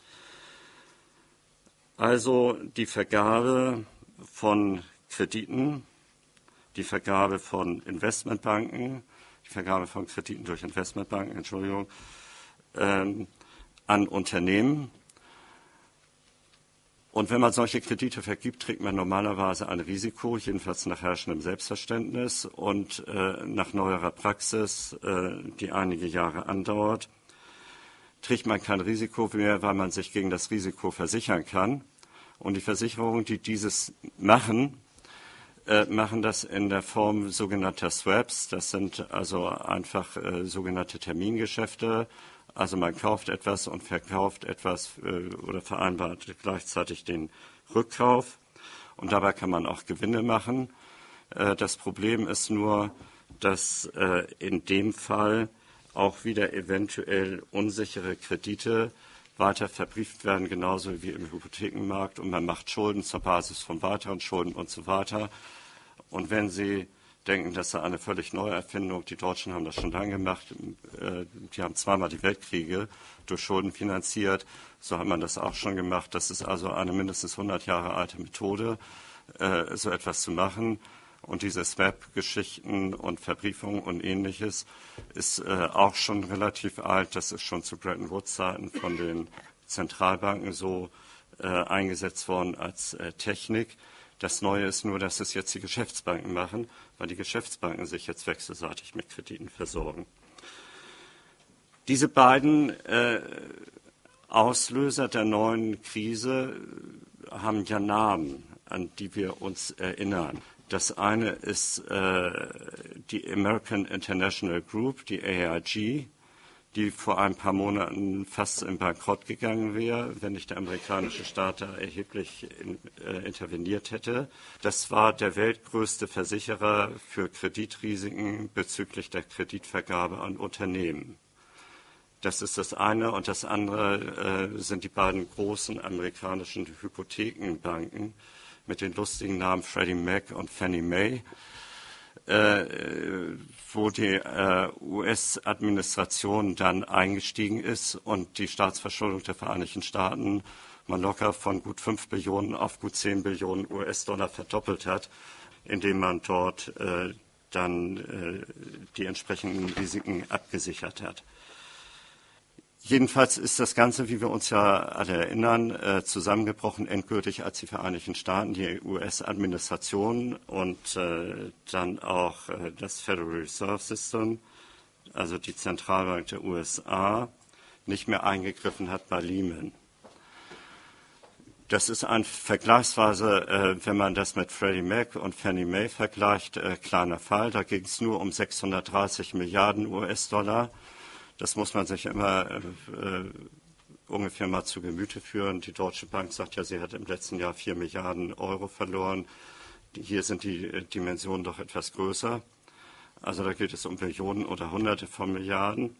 Also die Vergabe von Krediten, die Vergabe von Investmentbanken, die Vergabe von Krediten durch Investmentbanken, Entschuldigung, ähm, an Unternehmen Und wenn man solche Kredite vergibt, trägt man normalerweise ein Risiko, jedenfalls nach herrschendem Selbstverständnis und äh, nach neuerer Praxis, äh, die einige Jahre andauert, trägt man kein Risiko mehr, weil man sich gegen das Risiko versichern kann. Und die Versicherungen, die dieses machen, äh, machen das in der Form sogenannter Swaps. Das sind also einfach äh, sogenannte Termingeschäfte. Also man kauft etwas und verkauft etwas äh, oder vereinbart gleichzeitig den Rückkauf. Und dabei kann man auch Gewinne machen. Äh, das Problem ist nur, dass äh, in dem Fall auch wieder eventuell unsichere Kredite weiter verbrieft werden, genauso wie im Hypothekenmarkt. Und man macht Schulden zur Basis von weiteren Schulden und so weiter. Und wenn Sie denken, das sei eine völlig neue Erfindung, die Deutschen haben das schon lange gemacht, äh, die haben zweimal die Weltkriege durch Schulden finanziert, so hat man das auch schon gemacht. Das ist also eine mindestens hundert Jahre alte Methode, äh, so etwas zu machen. Und diese Swap-Geschichten und Verbriefungen und Ähnliches ist äh, auch schon relativ alt. Das ist schon zu Bretton Woods-Zeiten von den Zentralbanken so äh, eingesetzt worden als äh, Technik. Das Neue ist nur, dass es jetzt die Geschäftsbanken machen, weil die Geschäftsbanken sich jetzt wechselseitig mit Krediten versorgen. Diese beiden äh, Auslöser der neuen Krise haben ja Namen, an die wir uns erinnern. Das eine ist äh, die American International Group, die A I G, die vor ein paar Monaten fast in Bankrott gegangen wäre, wenn nicht der amerikanische Staat da erheblich in, äh, interveniert hätte. Das war der weltgrößte Versicherer für Kreditrisiken bezüglich der Kreditvergabe an Unternehmen. Das ist das eine. Und das andere äh, sind die beiden großen amerikanischen Hypothekenbanken mit den lustigen Namen Freddie Mac und Fannie Mae, äh, wo die äh, U S-Administration dann eingestiegen ist und die Staatsverschuldung der Vereinigten Staaten man locker von gut fünf Billionen auf gut zehn Billionen U S-Dollar verdoppelt hat, indem man dort äh, dann äh, die entsprechenden Risiken abgesichert hat. Jedenfalls ist das Ganze, wie wir uns ja alle erinnern, äh, zusammengebrochen endgültig, als die Vereinigten Staaten, die U S-Administration und äh, dann auch äh, das Federal Reserve System, also die Zentralbank der U S A, nicht mehr eingegriffen hat bei Lehman. Das ist ein vergleichsweise, äh, wenn man das mit Freddie Mac und Fannie Mae vergleicht, äh, kleiner Fall. Da ging es nur um sechshundertdreißig Milliarden U S-Dollar. Das muss man sich immer äh, ungefähr mal zu Gemüte führen. Die Deutsche Bank sagt ja, sie hat im letzten Jahr vier Milliarden Euro verloren. Hier sind die äh, Dimensionen doch etwas größer. Also da geht es um Billionen oder Hunderte von Milliarden.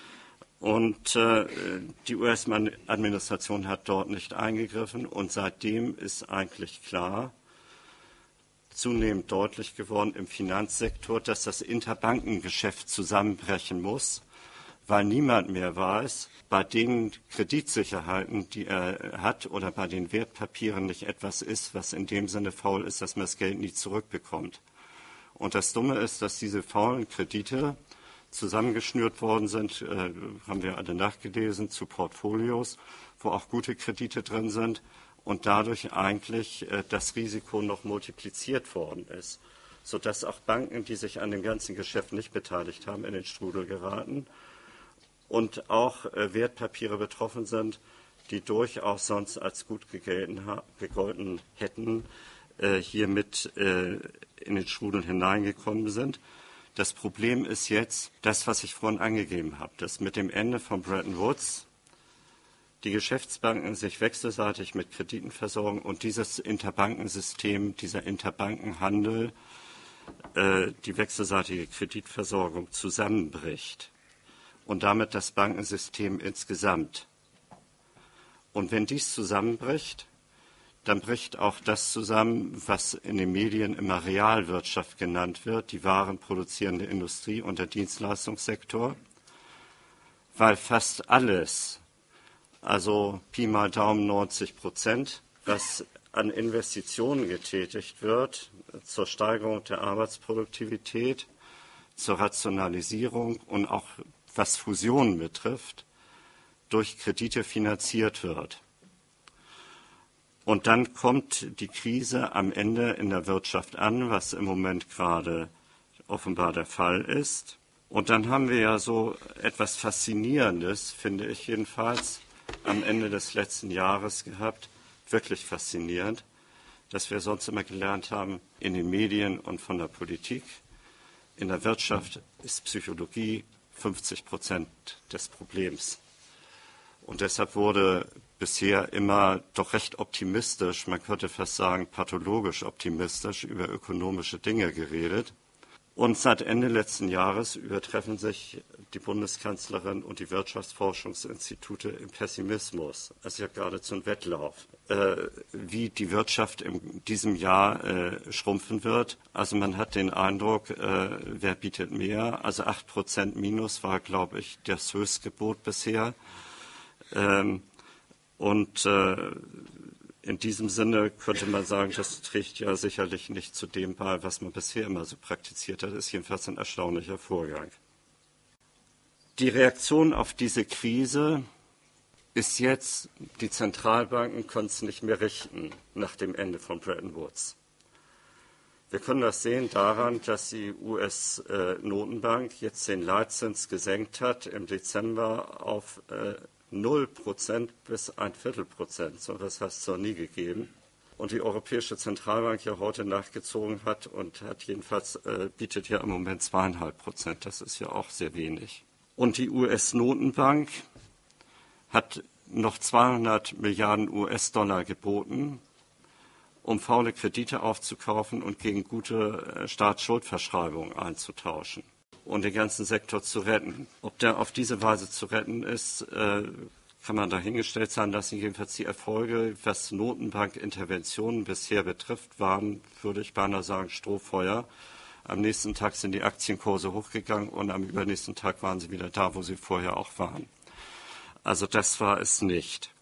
Und äh, die U S-Administration hat dort nicht eingegriffen. Und seitdem ist eigentlich klar, zunehmend deutlich geworden im Finanzsektor, dass das Interbankengeschäft zusammenbrechen muss, weil niemand mehr weiß, bei den Kreditsicherheiten, die er hat, oder bei den Wertpapieren nicht etwas ist, was in dem Sinne faul ist, dass man das Geld nie zurückbekommt. Und das Dumme ist, dass diese faulen Kredite zusammengeschnürt worden sind, äh, haben wir alle nachgelesen, zu Portfolios, wo auch gute Kredite drin sind und dadurch eigentlich äh, das Risiko noch multipliziert worden ist, sodass auch Banken, die sich an dem ganzen Geschäft nicht beteiligt haben, in den Strudel geraten. Und auch äh, Wertpapiere betroffen sind, die durchaus sonst als gut gegolten, gegolten hätten, äh, hier mit äh, in den Strudel hineingekommen sind. Das Problem ist jetzt das, was ich vorhin angegeben habe, dass mit dem Ende von Bretton Woods die Geschäftsbanken sich wechselseitig mit Krediten versorgen und dieses Interbankensystem, dieser Interbankenhandel, äh, die wechselseitige Kreditversorgung zusammenbricht. Und damit das Bankensystem insgesamt. Und wenn dies zusammenbricht, dann bricht auch das zusammen, was in den Medien immer Realwirtschaft genannt wird, die warenproduzierende Industrie und der Dienstleistungssektor, weil fast alles, also Pi mal Daumen neunzig Prozent, was an Investitionen getätigt wird, zur Steigerung der Arbeitsproduktivität, zur Rationalisierung und auch was Fusionen betrifft, durch Kredite finanziert wird. Und dann kommt die Krise am Ende in der Wirtschaft an, was im Moment gerade offenbar der Fall ist. Und dann haben wir ja so etwas Faszinierendes, finde ich jedenfalls, am Ende des letzten Jahres gehabt, wirklich faszinierend, dass wir sonst immer gelernt haben in den Medien und von der Politik. In der Wirtschaft ist Psychologie fünfzig Prozent des Problems. Und deshalb wurde bisher immer doch recht optimistisch, man könnte fast sagen pathologisch optimistisch über ökonomische Dinge geredet. Und seit Ende letzten Jahres übertreffen sich die Bundeskanzlerin und die Wirtschaftsforschungsinstitute im Pessimismus. Es ist ja geradezu ein Wettlauf, äh, wie die Wirtschaft in diesem Jahr äh, schrumpfen wird. Also man hat den Eindruck, äh, wer bietet mehr? Also acht Prozent Minus war, glaube ich, das Höchstgebot bisher. Ähm, und äh, in diesem Sinne könnte man sagen, das trägt ja sicherlich nicht zu dem bei, was man bisher immer so praktiziert hat. Das ist jedenfalls ein erstaunlicher Vorgang. Die Reaktion auf diese Krise ist jetzt, die Zentralbanken können es nicht mehr richten nach dem Ende von Bretton Woods. Wir können das sehen daran, dass die U S-Notenbank jetzt den Leitzins gesenkt hat im Dezember auf äh, null Prozent bis ein Viertel Prozent. So etwas hat es noch nie gegeben. Und die Europäische Zentralbank ja heute nachgezogen hat und hat jedenfalls äh, bietet ja im Moment zweieinhalb Prozent. Das ist ja auch sehr wenig. Und die U S-Notenbank hat noch zweihundert Milliarden U S-Dollar geboten, um faule Kredite aufzukaufen und gegen gute äh, Staatsschuldverschreibungen einzutauschen und den ganzen Sektor zu retten. Ob der auf diese Weise zu retten ist, äh, kann man dahingestellt sein lassen. Jedenfalls die Erfolge, was Notenbankinterventionen bisher betrifft, waren, würde ich beinahe sagen, Strohfeuer. Am nächsten Tag sind die Aktienkurse hochgegangen und am übernächsten Tag waren sie wieder da, wo sie vorher auch waren. Also das war es nicht.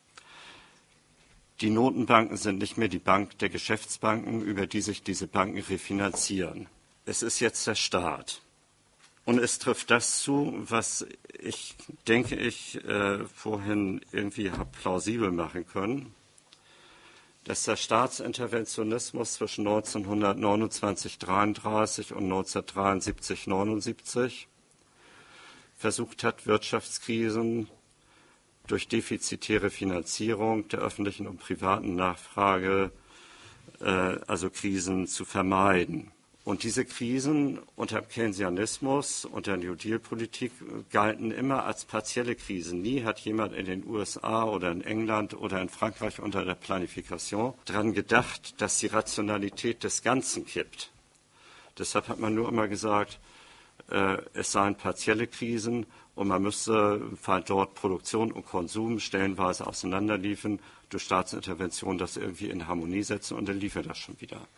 Die Notenbanken sind nicht mehr die Bank der Geschäftsbanken, über die sich diese Banken refinanzieren. Es ist jetzt der Staat. Und es trifft das zu, was ich denke, ich äh, vorhin irgendwie habe plausibel machen können, dass der Staatsinterventionismus zwischen neunzehnhundertneunundzwanzig dreiunddreißig und neunzehnhundertdreiundsiebzig neunundsiebzig versucht hat, Wirtschaftskrisen durch defizitäre Finanzierung der öffentlichen und privaten Nachfrage, äh, also Krisen, zu vermeiden. Und diese Krisen unter dem Keynesianismus, unter der New Deal-Politik galten immer als partielle Krisen. Nie hat jemand in den U S A oder in England oder in Frankreich unter der Planifikation daran gedacht, dass die Rationalität des Ganzen kippt. Deshalb hat man nur immer gesagt, äh, es seien partielle Krisen und man müsste, weil dort Produktion und Konsum stellenweise auseinanderliefen, durch Staatsintervention das irgendwie in Harmonie setzen und dann lief das schon wieder.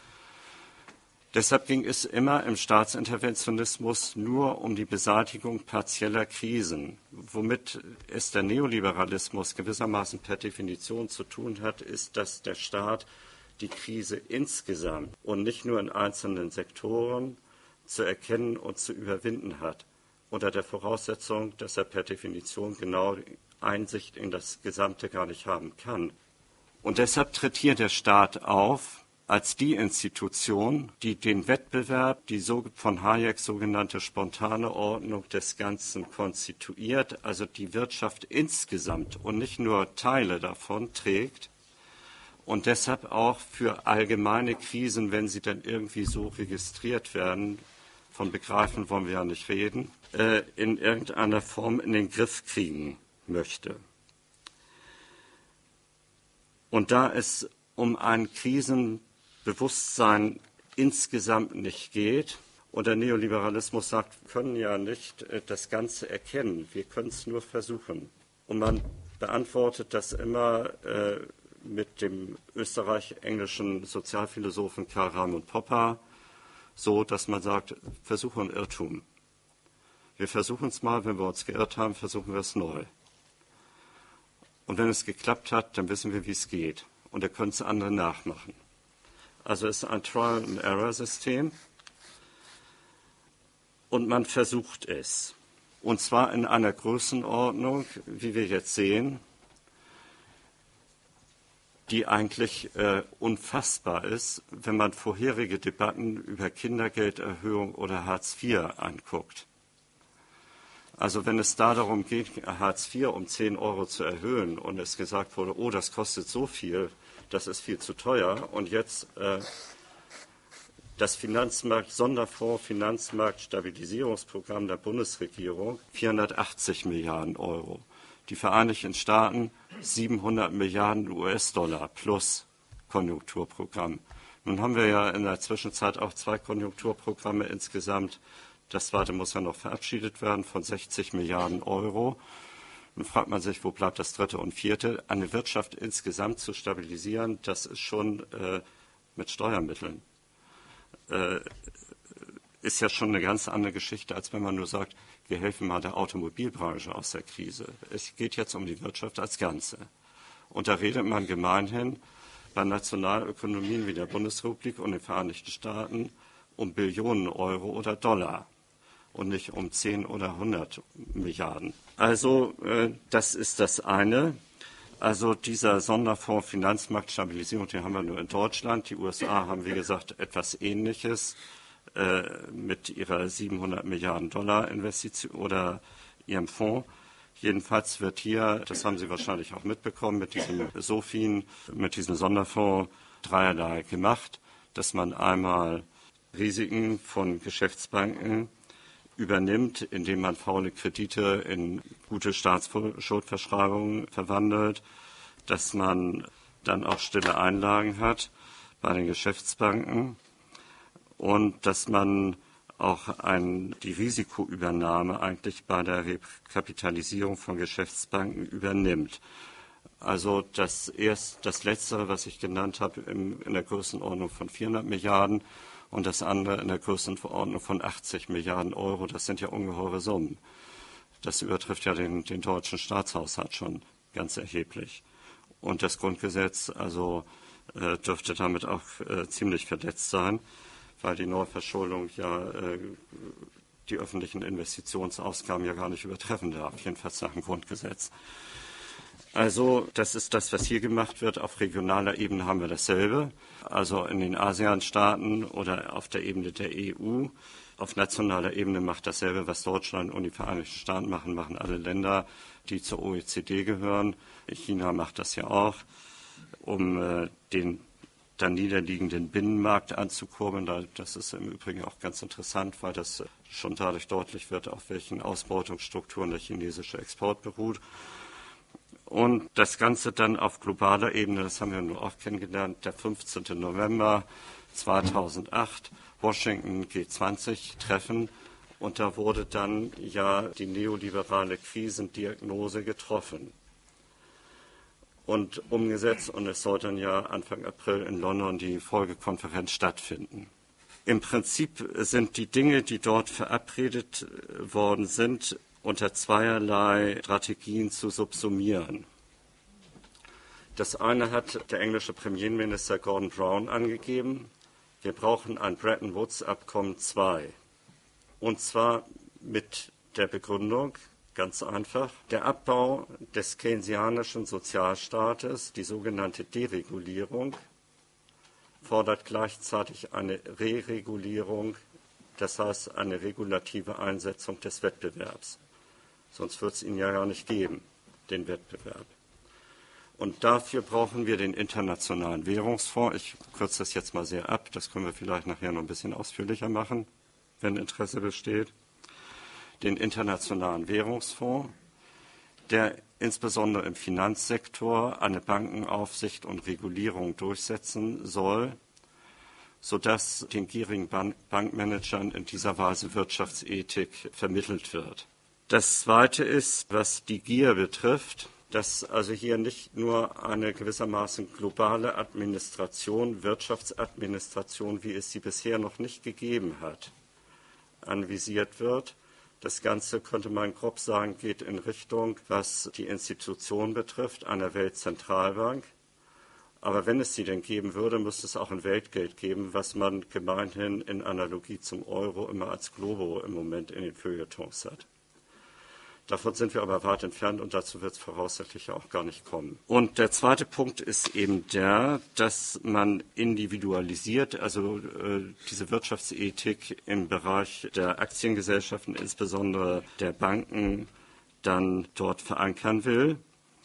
Deshalb ging es immer im Staatsinterventionismus nur um die Beseitigung partieller Krisen. Womit es der Neoliberalismus gewissermaßen per Definition zu tun hat, ist, dass der Staat die Krise insgesamt und nicht nur in einzelnen Sektoren zu erkennen und zu überwinden hat, unter der Voraussetzung, dass er per Definition genau Einsicht in das Gesamte gar nicht haben kann. Und deshalb tritt hier der Staat auf als die Institution, die den Wettbewerb, die so von Hayek sogenannte spontane Ordnung des Ganzen konstituiert, also die Wirtschaft insgesamt und nicht nur Teile davon trägt und deshalb auch für allgemeine Krisen, wenn sie dann irgendwie so registriert werden, von Begreifen wollen wir ja nicht reden, äh, in irgendeiner Form in den Griff kriegen möchte. Und da es um ein Krisenbewusstsein insgesamt nicht geht, und der Neoliberalismus sagt, wir können ja nicht äh, das Ganze erkennen, wir können es nur versuchen. Und man beantwortet das immer äh, mit dem österreich-englischen Sozialphilosophen Karl Raimund Popper, so dass man sagt, Versuch und Irrtum. Wir versuchen es mal, wenn wir uns geirrt haben, versuchen wir es neu. Und wenn es geklappt hat, dann wissen wir, wie es geht. Und da können es andere nachmachen. Also es ist ein Trial-and-Error-System. Und man versucht es. Und zwar in einer Größenordnung, wie wir jetzt sehen, die eigentlich äh, unfassbar ist, wenn man vorherige Debatten über Kindergelderhöhung oder Hartz vier anguckt. Also wenn es da darum geht, Hartz vier um zehn Euro zu erhöhen und es gesagt wurde, oh, das kostet so viel, das ist viel zu teuer, und jetzt äh, das Finanzmarkt, Sonderfonds Finanzmarktstabilisierungsprogramm der Bundesregierung, vierhundertachtzig Milliarden Euro. Die Vereinigten Staaten siebenhundert Milliarden U S-Dollar plus Konjunkturprogramm. Nun haben wir ja in der Zwischenzeit auch zwei Konjunkturprogramme insgesamt. Das zweite muss ja noch verabschiedet werden von sechzig Milliarden Euro. Dann fragt man sich, wo bleibt das dritte und vierte? Eine Wirtschaft insgesamt zu stabilisieren, das ist schon äh, mit Steuermitteln. Äh, ist ja schon eine ganz andere Geschichte, als wenn man nur sagt, wir helfen mal der Automobilbranche aus der Krise. Es geht jetzt um die Wirtschaft als Ganze. Und da redet man gemeinhin bei Nationalökonomien wie der Bundesrepublik und den Vereinigten Staaten um Billionen Euro oder Dollar und nicht um zehn oder hundert Milliarden. Also äh, das ist das eine. Also dieser Sonderfonds Finanzmarktstabilisierung, den haben wir nur in Deutschland. Die U S A haben, wie gesagt, etwas Ähnliches äh, mit ihrer siebenhundert Milliarden Dollar Investition oder ihrem Fonds. Jedenfalls wird hier, das haben Sie wahrscheinlich auch mitbekommen, mit diesem SOFIN, mit diesem Sonderfonds dreierlei gemacht, dass man einmal Risiken von Geschäftsbanken übernimmt, indem man faule Kredite in gute Staatsschuldverschreibungen verwandelt, dass man dann auch stille Einlagen hat bei den Geschäftsbanken und dass man auch ein, die Risikoübernahme eigentlich bei der Rekapitalisierung von Geschäftsbanken übernimmt. Also das, erst, das Letztere, was ich genannt habe, im, in der Größenordnung von vierhundert Milliarden und das andere in der Größenordnung von achtzig Milliarden Euro. Das sind ja ungeheure Summen. Das übertrifft ja den, den deutschen Staatshaushalt schon ganz erheblich. Und das Grundgesetz also äh, dürfte damit auch äh, ziemlich verletzt sein, weil die Neuverschuldung ja äh, die öffentlichen Investitionsausgaben ja gar nicht übertreffen darf, jedenfalls nach dem Grundgesetz. Also das ist das, was hier gemacht wird. Auf regionaler Ebene haben wir dasselbe. Also in den ASEAN-Staaten oder auf der Ebene der E U. Auf nationaler Ebene macht dasselbe, was Deutschland und die Vereinigten Staaten machen, machen alle Länder, die zur O E C D gehören. China macht das ja auch, um äh, den dann niederliegenden Binnenmarkt anzukurbeln. Das ist im Übrigen auch ganz interessant, weil das schon dadurch deutlich wird, auf welchen Ausbeutungsstrukturen der chinesische Export beruht. Und das Ganze dann auf globaler Ebene, das haben wir nur auch kennengelernt, der fünfzehnten November zweitausendacht, Washington G zwanzig Treffen. Und da wurde dann ja die neoliberale Krisendiagnose getroffen und umgesetzt. Und es soll dann ja Anfang April in London die Folgekonferenz stattfinden. Im Prinzip sind die Dinge, die dort verabredet worden sind, unter zweierlei Strategien zu subsumieren. Das eine hat der englische Premierminister Gordon Brown angegeben. Wir brauchen ein Bretton Woods-Abkommen zwei. Und zwar mit der Begründung, ganz einfach, der Abbau des keynesianischen Sozialstaates, die sogenannte Deregulierung, fordert gleichzeitig eine Reregulierung, das heißt eine regulative Einsetzung des Wettbewerbs. Sonst wird es ihn ja gar nicht geben, den Wettbewerb. Und dafür brauchen wir den Internationalen Währungsfonds. Ich kürze das jetzt mal sehr ab, das können wir vielleicht nachher noch ein bisschen ausführlicher machen, wenn Interesse besteht. Den Internationalen Währungsfonds, der insbesondere im Finanzsektor eine Bankenaufsicht und Regulierung durchsetzen soll, sodass den gierigen Bankmanagern in dieser Weise Wirtschaftsethik vermittelt wird. Das Zweite ist, was die Gier betrifft, dass also hier nicht nur eine gewissermaßen globale Administration, Wirtschaftsadministration, wie es sie bisher noch nicht gegeben hat, anvisiert wird. Das Ganze, könnte man grob sagen, geht in Richtung, was die Institution betrifft, einer Weltzentralbank. Aber wenn es sie denn geben würde, müsste es auch ein Weltgeld geben, was man gemeinhin in Analogie zum Euro immer als Globo im Moment in den Feuilletons hat. Davon sind wir aber weit entfernt und dazu wird es voraussichtlich auch gar nicht kommen. Und der zweite Punkt ist eben der, dass man individualisiert, also äh, diese Wirtschaftsethik im Bereich der Aktiengesellschaften, insbesondere der Banken, dann dort verankern will,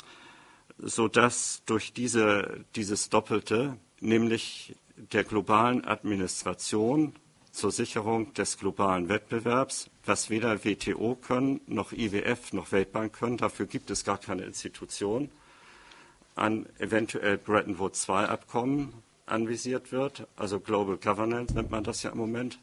sodass durch diese, dieses Doppelte, nämlich der globalen Administration, zur Sicherung des globalen Wettbewerbs, was weder W T O können, noch I W F, noch Weltbank können, dafür gibt es gar keine Institution, an eventuell Bretton Woods zwei Abkommen anvisiert wird, also Global Governance nennt man das ja im Moment.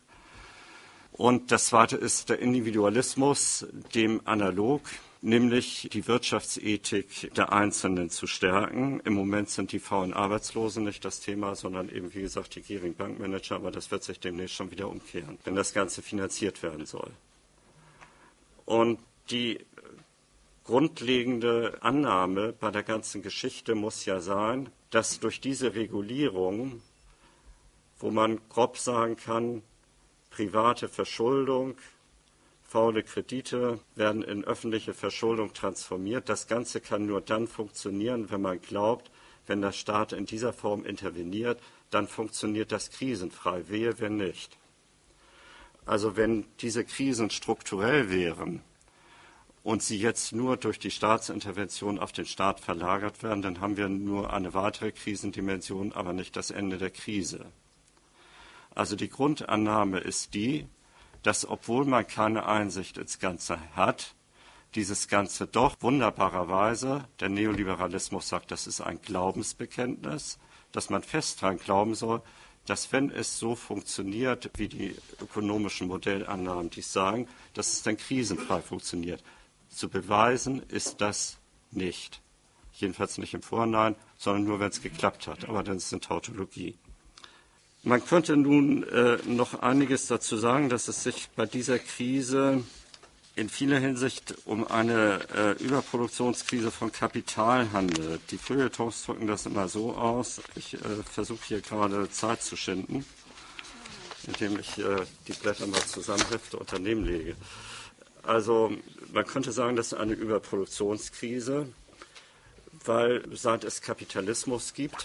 Und das zweite ist der Individualismus, dem analog, nämlich die Wirtschaftsethik der Einzelnen zu stärken. Im Moment sind die faulen Arbeitslosen nicht das Thema, sondern eben, wie gesagt, die gierigen Bankmanager, aber das wird sich demnächst schon wieder umkehren, wenn das Ganze finanziert werden soll. Und die grundlegende Annahme bei der ganzen Geschichte muss ja sein, dass durch diese Regulierung, wo man grob sagen kann, private Verschuldung, faule Kredite werden in öffentliche Verschuldung transformiert. Das Ganze kann nur dann funktionieren, wenn man glaubt, wenn der Staat in dieser Form interveniert, dann funktioniert das krisenfrei. Wehe, wenn nicht. Also wenn diese Krisen strukturell wären und sie jetzt nur durch die Staatsintervention auf den Staat verlagert werden, dann haben wir nur eine weitere Krisendimension, aber nicht das Ende der Krise. Also die Grundannahme ist die, dass, obwohl man keine Einsicht ins Ganze hat, dieses Ganze doch wunderbarerweise, der Neoliberalismus sagt, das ist ein Glaubensbekenntnis, dass man fest daran glauben soll, dass wenn es so funktioniert, wie die ökonomischen Modellannahmen dies sagen, dass es dann krisenfrei funktioniert. Zu beweisen ist das nicht. Jedenfalls nicht im Vorhinein, sondern nur, wenn es geklappt hat. Aber dann ist es eine Tautologie. Man könnte nun äh, noch einiges dazu sagen, dass es sich bei dieser Krise in vieler Hinsicht um eine äh, Überproduktionskrise von Kapital handelt. Die Feuilletons drücken das immer so aus. Ich äh, versuche hier gerade Zeit zu schinden, indem ich äh, die Blätter mal zusammenhefte und daneben lege. Also man könnte sagen, das ist eine Überproduktionskrise, weil seit es Kapitalismus gibt,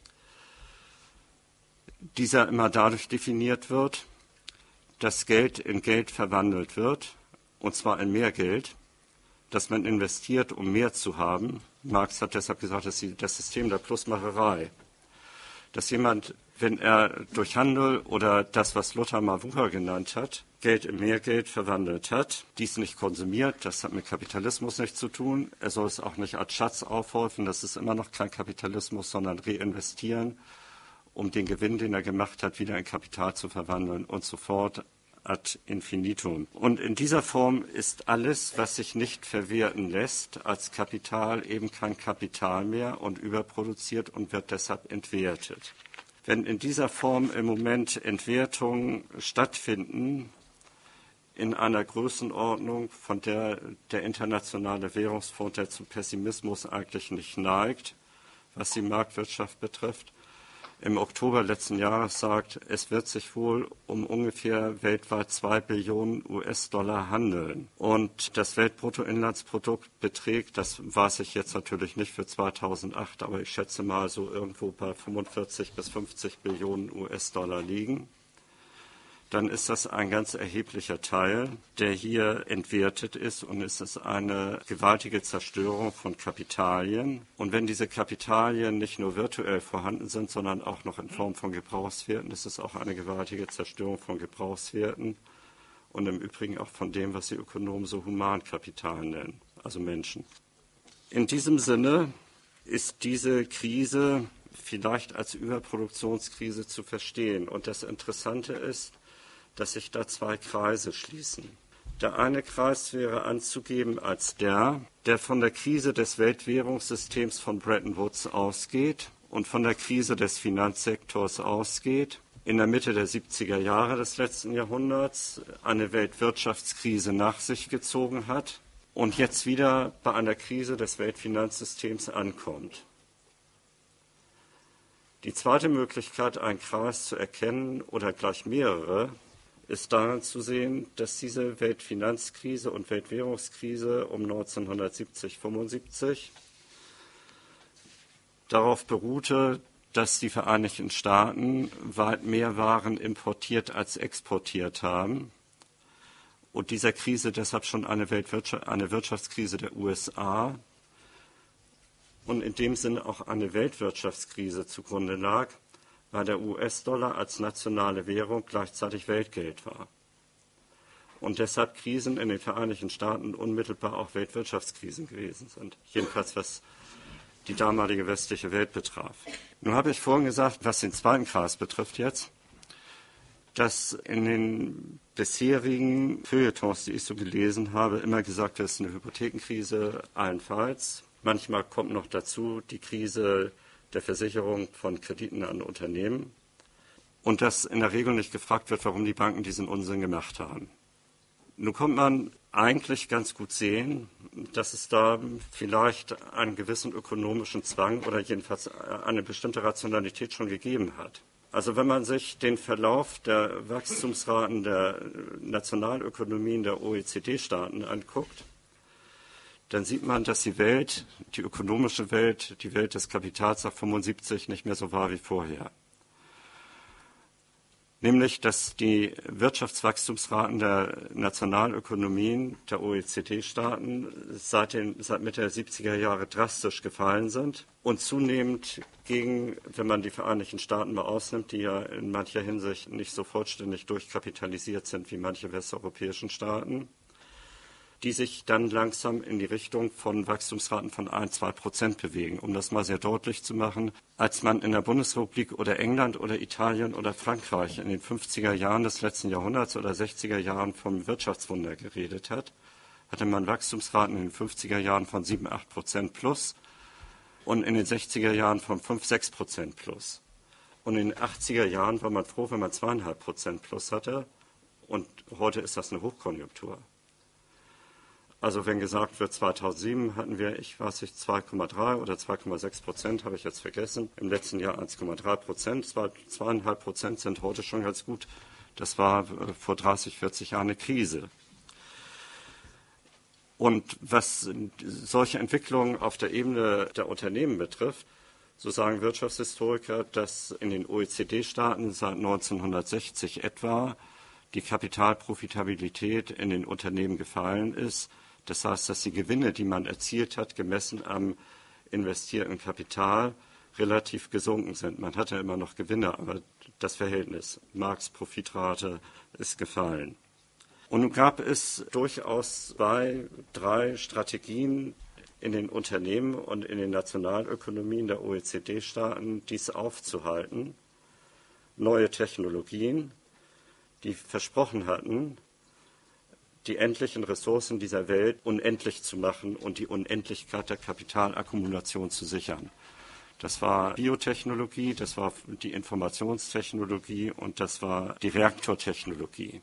dieser immer dadurch definiert wird, dass Geld in Geld verwandelt wird, und zwar in mehr Geld, dass man investiert, um mehr zu haben. Marx hat deshalb gesagt, das ist das System der Plusmacherei. Dass jemand, wenn er durch Handel oder das, was Luther mal Wucher genannt hat, Geld in mehr Geld verwandelt hat, dies nicht konsumiert, das hat mit Kapitalismus nichts zu tun. Er soll es auch nicht als Schatz aufhäufen, das ist immer noch kein Kapitalismus, sondern reinvestieren, um den Gewinn, den er gemacht hat, wieder in Kapital zu verwandeln und so fort ad infinitum. Und in dieser Form ist alles, was sich nicht verwerten lässt, als Kapital eben kein Kapital mehr und überproduziert und wird deshalb entwertet. Wenn in dieser Form im Moment Entwertungen stattfinden, in einer Größenordnung, von der der Internationale Währungsfonds, der zum Pessimismus eigentlich nicht neigt, was die Marktwirtschaft betrifft, im Oktober letzten Jahres sagt, es wird sich wohl um ungefähr weltweit zwei Billionen U S-Dollar handeln. Und das Weltbruttoinlandsprodukt beträgt, das weiß ich jetzt natürlich nicht für zweitausendacht, aber ich schätze mal so irgendwo bei fünfundvierzig bis fünfzig Billionen U S-Dollar liegen. Dann ist das ein ganz erheblicher Teil, der hier entwertet ist, und es ist eine gewaltige Zerstörung von Kapitalien. Und wenn diese Kapitalien nicht nur virtuell vorhanden sind, sondern auch noch in Form von Gebrauchswerten, ist es auch eine gewaltige Zerstörung von Gebrauchswerten und im Übrigen auch von dem, was die Ökonomen so Humankapital nennen, also Menschen. In diesem Sinne ist diese Krise vielleicht als Überproduktionskrise zu verstehen. Und das Interessante ist, dass sich da zwei Kreise schließen. Der eine Kreis wäre anzugeben als der, der von der Krise des Weltwährungssystems von Bretton Woods ausgeht und von der Krise des Finanzsektors ausgeht, in der Mitte der siebziger Jahre des letzten Jahrhunderts eine Weltwirtschaftskrise nach sich gezogen hat und jetzt wieder bei einer Krise des Weltfinanzsystems ankommt. Die zweite Möglichkeit, einen Kreis zu erkennen oder gleich mehrere, ist daran zu sehen, dass diese Weltfinanzkrise und Weltwährungskrise um neunzehnhundertsiebzig, fünfundsiebzig darauf beruhte, dass die Vereinigten Staaten weit mehr Waren importiert als exportiert haben und dieser Krise deshalb schon eine, Weltwirtschaft, eine Wirtschaftskrise der U S A und in dem Sinne auch eine Weltwirtschaftskrise zugrunde lag, weil der U S-Dollar als nationale Währung gleichzeitig Weltgeld war. Und deshalb Krisen in den Vereinigten Staaten unmittelbar auch Weltwirtschaftskrisen gewesen sind. Jedenfalls was die damalige westliche Welt betraf. Nun habe ich vorhin gesagt, was den zweiten Kreis betrifft jetzt, dass in den bisherigen Feuilletons, die ich so gelesen habe, immer gesagt wird, es ist eine Hypothekenkrise allenfalls. Manchmal kommt noch dazu die Krise der Versicherung von Krediten an Unternehmen und dass in der Regel nicht gefragt wird, warum die Banken diesen Unsinn gemacht haben. Nun kommt man eigentlich ganz gut sehen, dass es da vielleicht einen gewissen ökonomischen Zwang oder jedenfalls eine bestimmte Rationalität schon gegeben hat. Also wenn man sich den Verlauf der Wachstumsraten der Nationalökonomien der O E C D-Staaten anguckt, dann sieht man, dass die Welt, die ökonomische Welt, die Welt des Kapitals nach fünfundsiebzig nicht mehr so war wie vorher. Nämlich, dass die Wirtschaftswachstumsraten der Nationalökonomien der O E C D-Staaten seit, den, seit Mitte der siebziger Jahre drastisch gefallen sind und zunehmend gegen, wenn man die Vereinigten Staaten mal ausnimmt, die ja in mancher Hinsicht nicht so vollständig durchkapitalisiert sind wie manche westeuropäischen Staaten, die sich dann langsam in die Richtung von Wachstumsraten von ein, zwei Prozent bewegen. Um das mal sehr deutlich zu machen, als man in der Bundesrepublik oder England oder Italien oder Frankreich in den fünfziger Jahren des letzten Jahrhunderts oder sechziger Jahren vom Wirtschaftswunder geredet hat, hatte man Wachstumsraten in den fünfziger Jahren von sieben, acht Prozent plus und in den sechziger Jahren von fünf, sechs Prozent plus. Und in den achtziger Jahren war man froh, wenn man zweieinhalb Prozent plus hatte und heute ist das eine Hochkonjunktur. Also wenn gesagt wird, zweitausendsieben hatten wir, ich weiß nicht, zwei Komma drei oder zwei Komma sechs Prozent, habe ich jetzt vergessen. Im letzten Jahr eins Komma drei Prozent, zweieinhalb Prozent sind heute schon ganz gut. Das war vor dreißig, vierzig Jahren eine Krise. Und was solche Entwicklungen auf der Ebene der Unternehmen betrifft, so sagen Wirtschaftshistoriker, dass in den O E C D-Staaten seit neunzehnhundertsechzig etwa die Kapitalprofitabilität in den Unternehmen gefallen ist. Das heißt, dass die Gewinne, die man erzielt hat, gemessen am investierten Kapital, relativ gesunken sind. Man hatte immer noch Gewinne, aber das Verhältnis Marktprofitrate ist gefallen. Und nun gab es durchaus zwei, drei Strategien in den Unternehmen und in den Nationalökonomien der O E C D-Staaten, dies aufzuhalten. Neue Technologien, die versprochen hatten, die endlichen Ressourcen dieser Welt unendlich zu machen und die Unendlichkeit der Kapitalakkumulation zu sichern. Das war Biotechnologie, das war die Informationstechnologie und das war die Reaktortechnologie.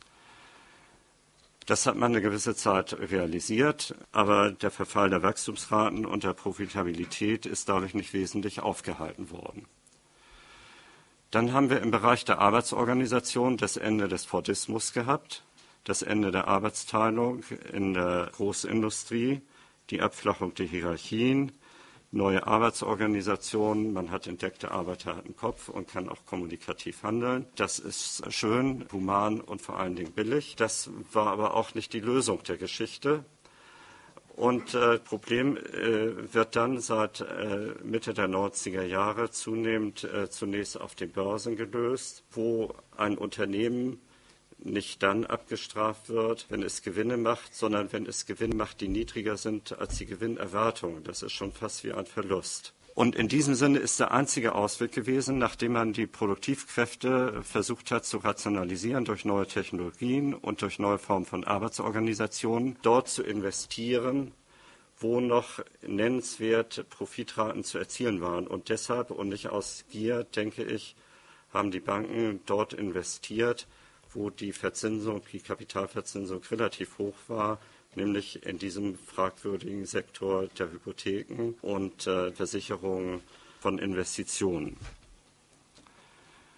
Das hat man eine gewisse Zeit realisiert, aber der Verfall der Wachstumsraten und der Profitabilität ist dadurch nicht wesentlich aufgehalten worden. Dann haben wir im Bereich der Arbeitsorganisation das Ende des Fordismus gehabt, das Ende der Arbeitsteilung in der Großindustrie, die Abflachung der Hierarchien, neue Arbeitsorganisationen. Man hat entdeckt, der Arbeiter hat einen Kopf und kann auch kommunikativ handeln. Das ist schön, human und vor allen Dingen billig. Das war aber auch nicht die Lösung der Geschichte. Und das äh, Problem äh, wird dann seit äh, Mitte der neunziger Jahre zunehmend äh, zunächst auf den Börsen gelöst, wo ein Unternehmen nicht dann abgestraft wird, wenn es Gewinne macht, sondern wenn es Gewinne macht, die niedriger sind als die Gewinnerwartungen. Das ist schon fast wie ein Verlust. Und in diesem Sinne ist der einzige Ausweg gewesen, nachdem man die Produktivkräfte versucht hat zu rationalisieren durch neue Technologien und durch neue Formen von Arbeitsorganisationen, dort zu investieren, wo noch nennenswert Profitraten zu erzielen waren. Und deshalb und nicht aus Gier, denke ich, haben die Banken dort investiert, wo die Verzinsung, die Kapitalverzinsung relativ hoch war, nämlich in diesem fragwürdigen Sektor der Hypotheken und äh, Versicherungen von Investitionen.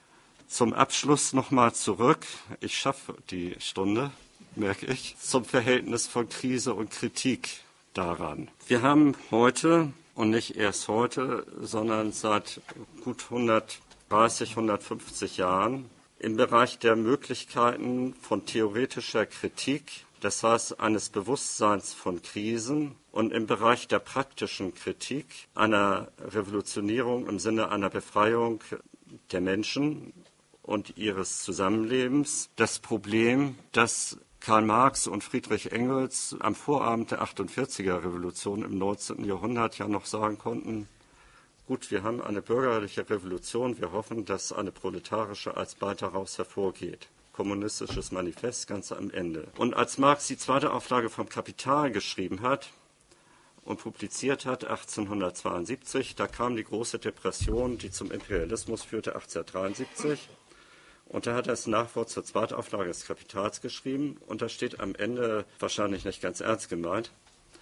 Zum Abschluss nochmal zurück, ich schaffe die Stunde, merke ich, zum Verhältnis von Krise und Kritik daran. Wir haben heute, und nicht erst heute, sondern seit gut hundertdreißig, hundertfünfzig Jahren, im Bereich der Möglichkeiten von theoretischer Kritik, das heißt eines Bewusstseins von Krisen, und im Bereich der praktischen Kritik einer Revolutionierung im Sinne einer Befreiung der Menschen und ihres Zusammenlebens das Problem, dass Karl Marx und Friedrich Engels am Vorabend der achtundvierziger Revolution im neunzehnten Jahrhundert ja noch sagen konnten, gut, wir haben eine bürgerliche Revolution, wir hoffen, dass eine proletarische alsbald daraus hervorgeht. Kommunistisches Manifest ganz am Ende. Und als Marx die zweite Auflage vom Kapital geschrieben hat und publiziert hat, achtzehnhundertzweiundsiebzig, da kam die große Depression, die zum Imperialismus führte, achtzehnhundertdreiundsiebzig. Und da hat er das Nachwort zur Zweitauflage des Kapitals geschrieben. Und da steht am Ende, wahrscheinlich nicht ganz ernst gemeint,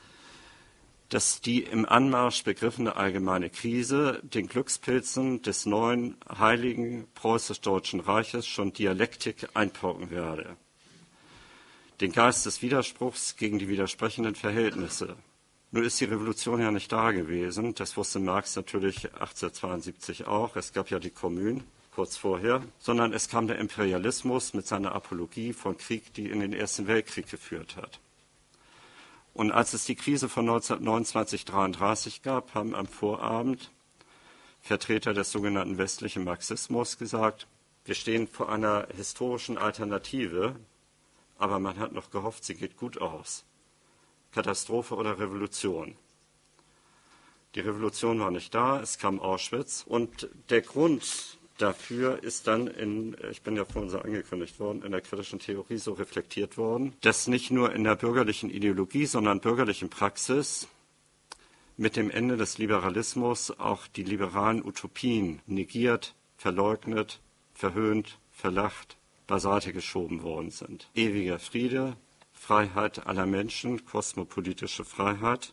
dass die im Anmarsch begriffene allgemeine Krise den Glückspilzen des neuen heiligen preußisch-deutschen Reiches schon Dialektik einpauken werde. Den Geist des Widerspruchs gegen die widersprechenden Verhältnisse. Nur ist die Revolution ja nicht da gewesen. Das wusste Marx natürlich achtzehnhundertzweiundsiebzig auch. Es gab ja die Kommune kurz vorher, sondern es kam der Imperialismus mit seiner Apologie von Krieg, die in den Ersten Weltkrieg geführt hat. Und als es die Krise von neunzehnhundertneunundzwanzig dreiunddreißig gab, haben am Vorabend Vertreter des sogenannten westlichen Marxismus gesagt, wir stehen vor einer historischen Alternative, aber man hat noch gehofft, sie geht gut aus. Katastrophe oder Revolution. Die Revolution war nicht da, es kam Auschwitz und der Grund dafür ist dann in, ich bin ja vorhin so angekündigt worden, in der kritischen Theorie so reflektiert worden, dass nicht nur in der bürgerlichen Ideologie, sondern bürgerlichen Praxis mit dem Ende des Liberalismus auch die liberalen Utopien negiert, verleugnet, verhöhnt, verlacht, beiseite geschoben worden sind. Ewiger Friede, Freiheit aller Menschen, kosmopolitische Freiheit,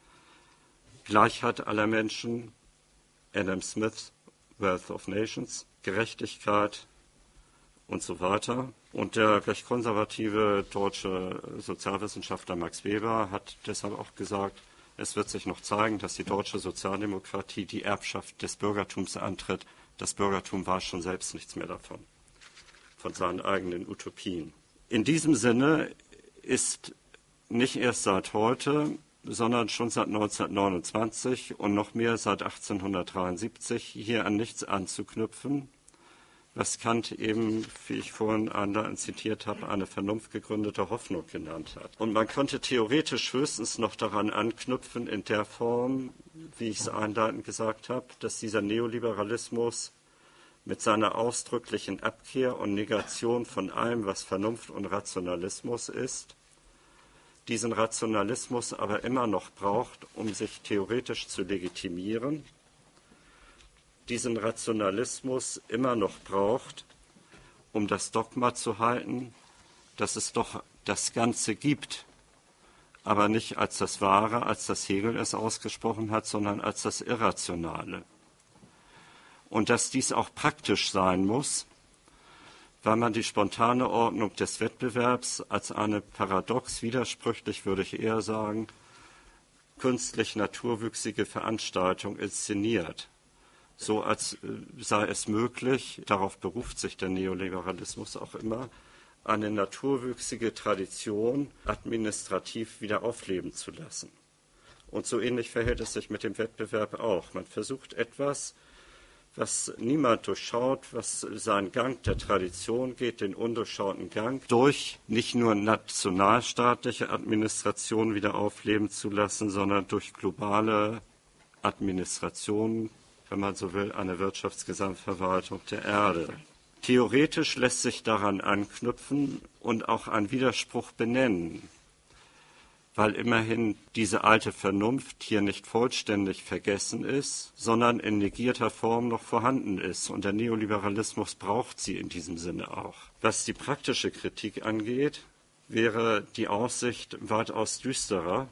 Gleichheit aller Menschen, Adam Smith, Wealth of Nations, Gerechtigkeit und so weiter. Und der recht konservative deutsche Sozialwissenschaftler Max Weber hat deshalb auch gesagt, es wird sich noch zeigen, dass die deutsche Sozialdemokratie die Erbschaft des Bürgertums antritt. Das Bürgertum weiß schon selbst nichts mehr davon, von seinen eigenen Utopien. In diesem Sinne ist nicht erst seit heute, sondern schon seit neunzehnhundertneunundzwanzig und noch mehr seit achtzehnhundertdreiundsiebzig hier an nichts anzuknüpfen, was Kant eben, wie ich vorhin einleitend zitiert habe, eine vernunftgegründete Hoffnung genannt hat. Und man könnte theoretisch höchstens noch daran anknüpfen in der Form, wie ich es einleitend gesagt habe, dass dieser Neoliberalismus mit seiner ausdrücklichen Abkehr und Negation von allem, was Vernunft und Rationalismus ist, diesen Rationalismus aber immer noch braucht, um sich theoretisch zu legitimieren, diesen Rationalismus immer noch braucht, um das Dogma zu halten, dass es doch das Ganze gibt, aber nicht als das Wahre, als das Hegel es ausgesprochen hat, sondern als das Irrationale. Und dass dies auch praktisch sein muss, weil man die spontane Ordnung des Wettbewerbs als eine paradox, widersprüchlich, würde ich eher sagen, künstlich naturwüchsige Veranstaltung inszeniert. So als sei es möglich, darauf beruft sich der Neoliberalismus auch immer, eine naturwüchsige Tradition administrativ wieder aufleben zu lassen. Und so ähnlich verhält es sich mit dem Wettbewerb auch. Man versucht etwas, was niemand durchschaut, was seinen Gang der Tradition geht, den undurchschauten Gang, durch nicht nur nationalstaatliche Administration wieder aufleben zu lassen, sondern durch globale Administration, wenn man so will, eine Wirtschaftsgesamtverwaltung der Erde. Theoretisch lässt sich daran anknüpfen und auch einen Widerspruch benennen, weil immerhin diese alte Vernunft hier nicht vollständig vergessen ist, sondern in negierter Form noch vorhanden ist. Und der Neoliberalismus braucht sie in diesem Sinne auch. Was die praktische Kritik angeht, wäre die Aussicht weitaus düsterer.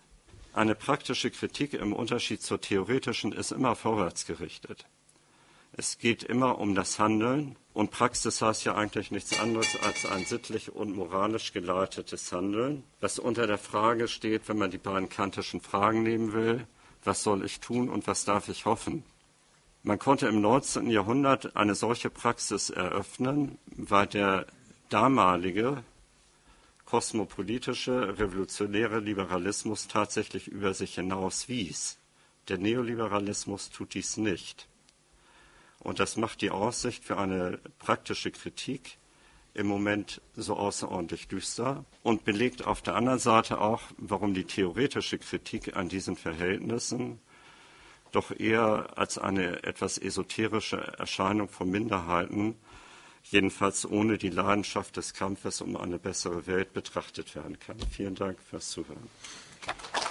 Eine praktische Kritik im Unterschied zur theoretischen ist immer vorwärtsgerichtet. Es geht immer um das Handeln. Und Praxis heißt ja eigentlich nichts anderes als ein sittlich und moralisch geleitetes Handeln, das unter der Frage steht, wenn man die beiden kantischen Fragen nehmen will, was soll ich tun und was darf ich hoffen? Man konnte im neunzehnten Jahrhundert eine solche Praxis eröffnen, weil der damalige kosmopolitische, revolutionäre Liberalismus tatsächlich über sich hinaus wies. Der Neoliberalismus tut dies nicht. Und das macht die Aussicht für eine praktische Kritik im Moment so außerordentlich düster und belegt auf der anderen Seite auch, warum die theoretische Kritik an diesen Verhältnissen doch eher als eine etwas esoterische Erscheinung von Minderheiten, jedenfalls ohne die Leidenschaft des Kampfes um eine bessere Welt betrachtet werden kann. Vielen Dank fürs Zuhören.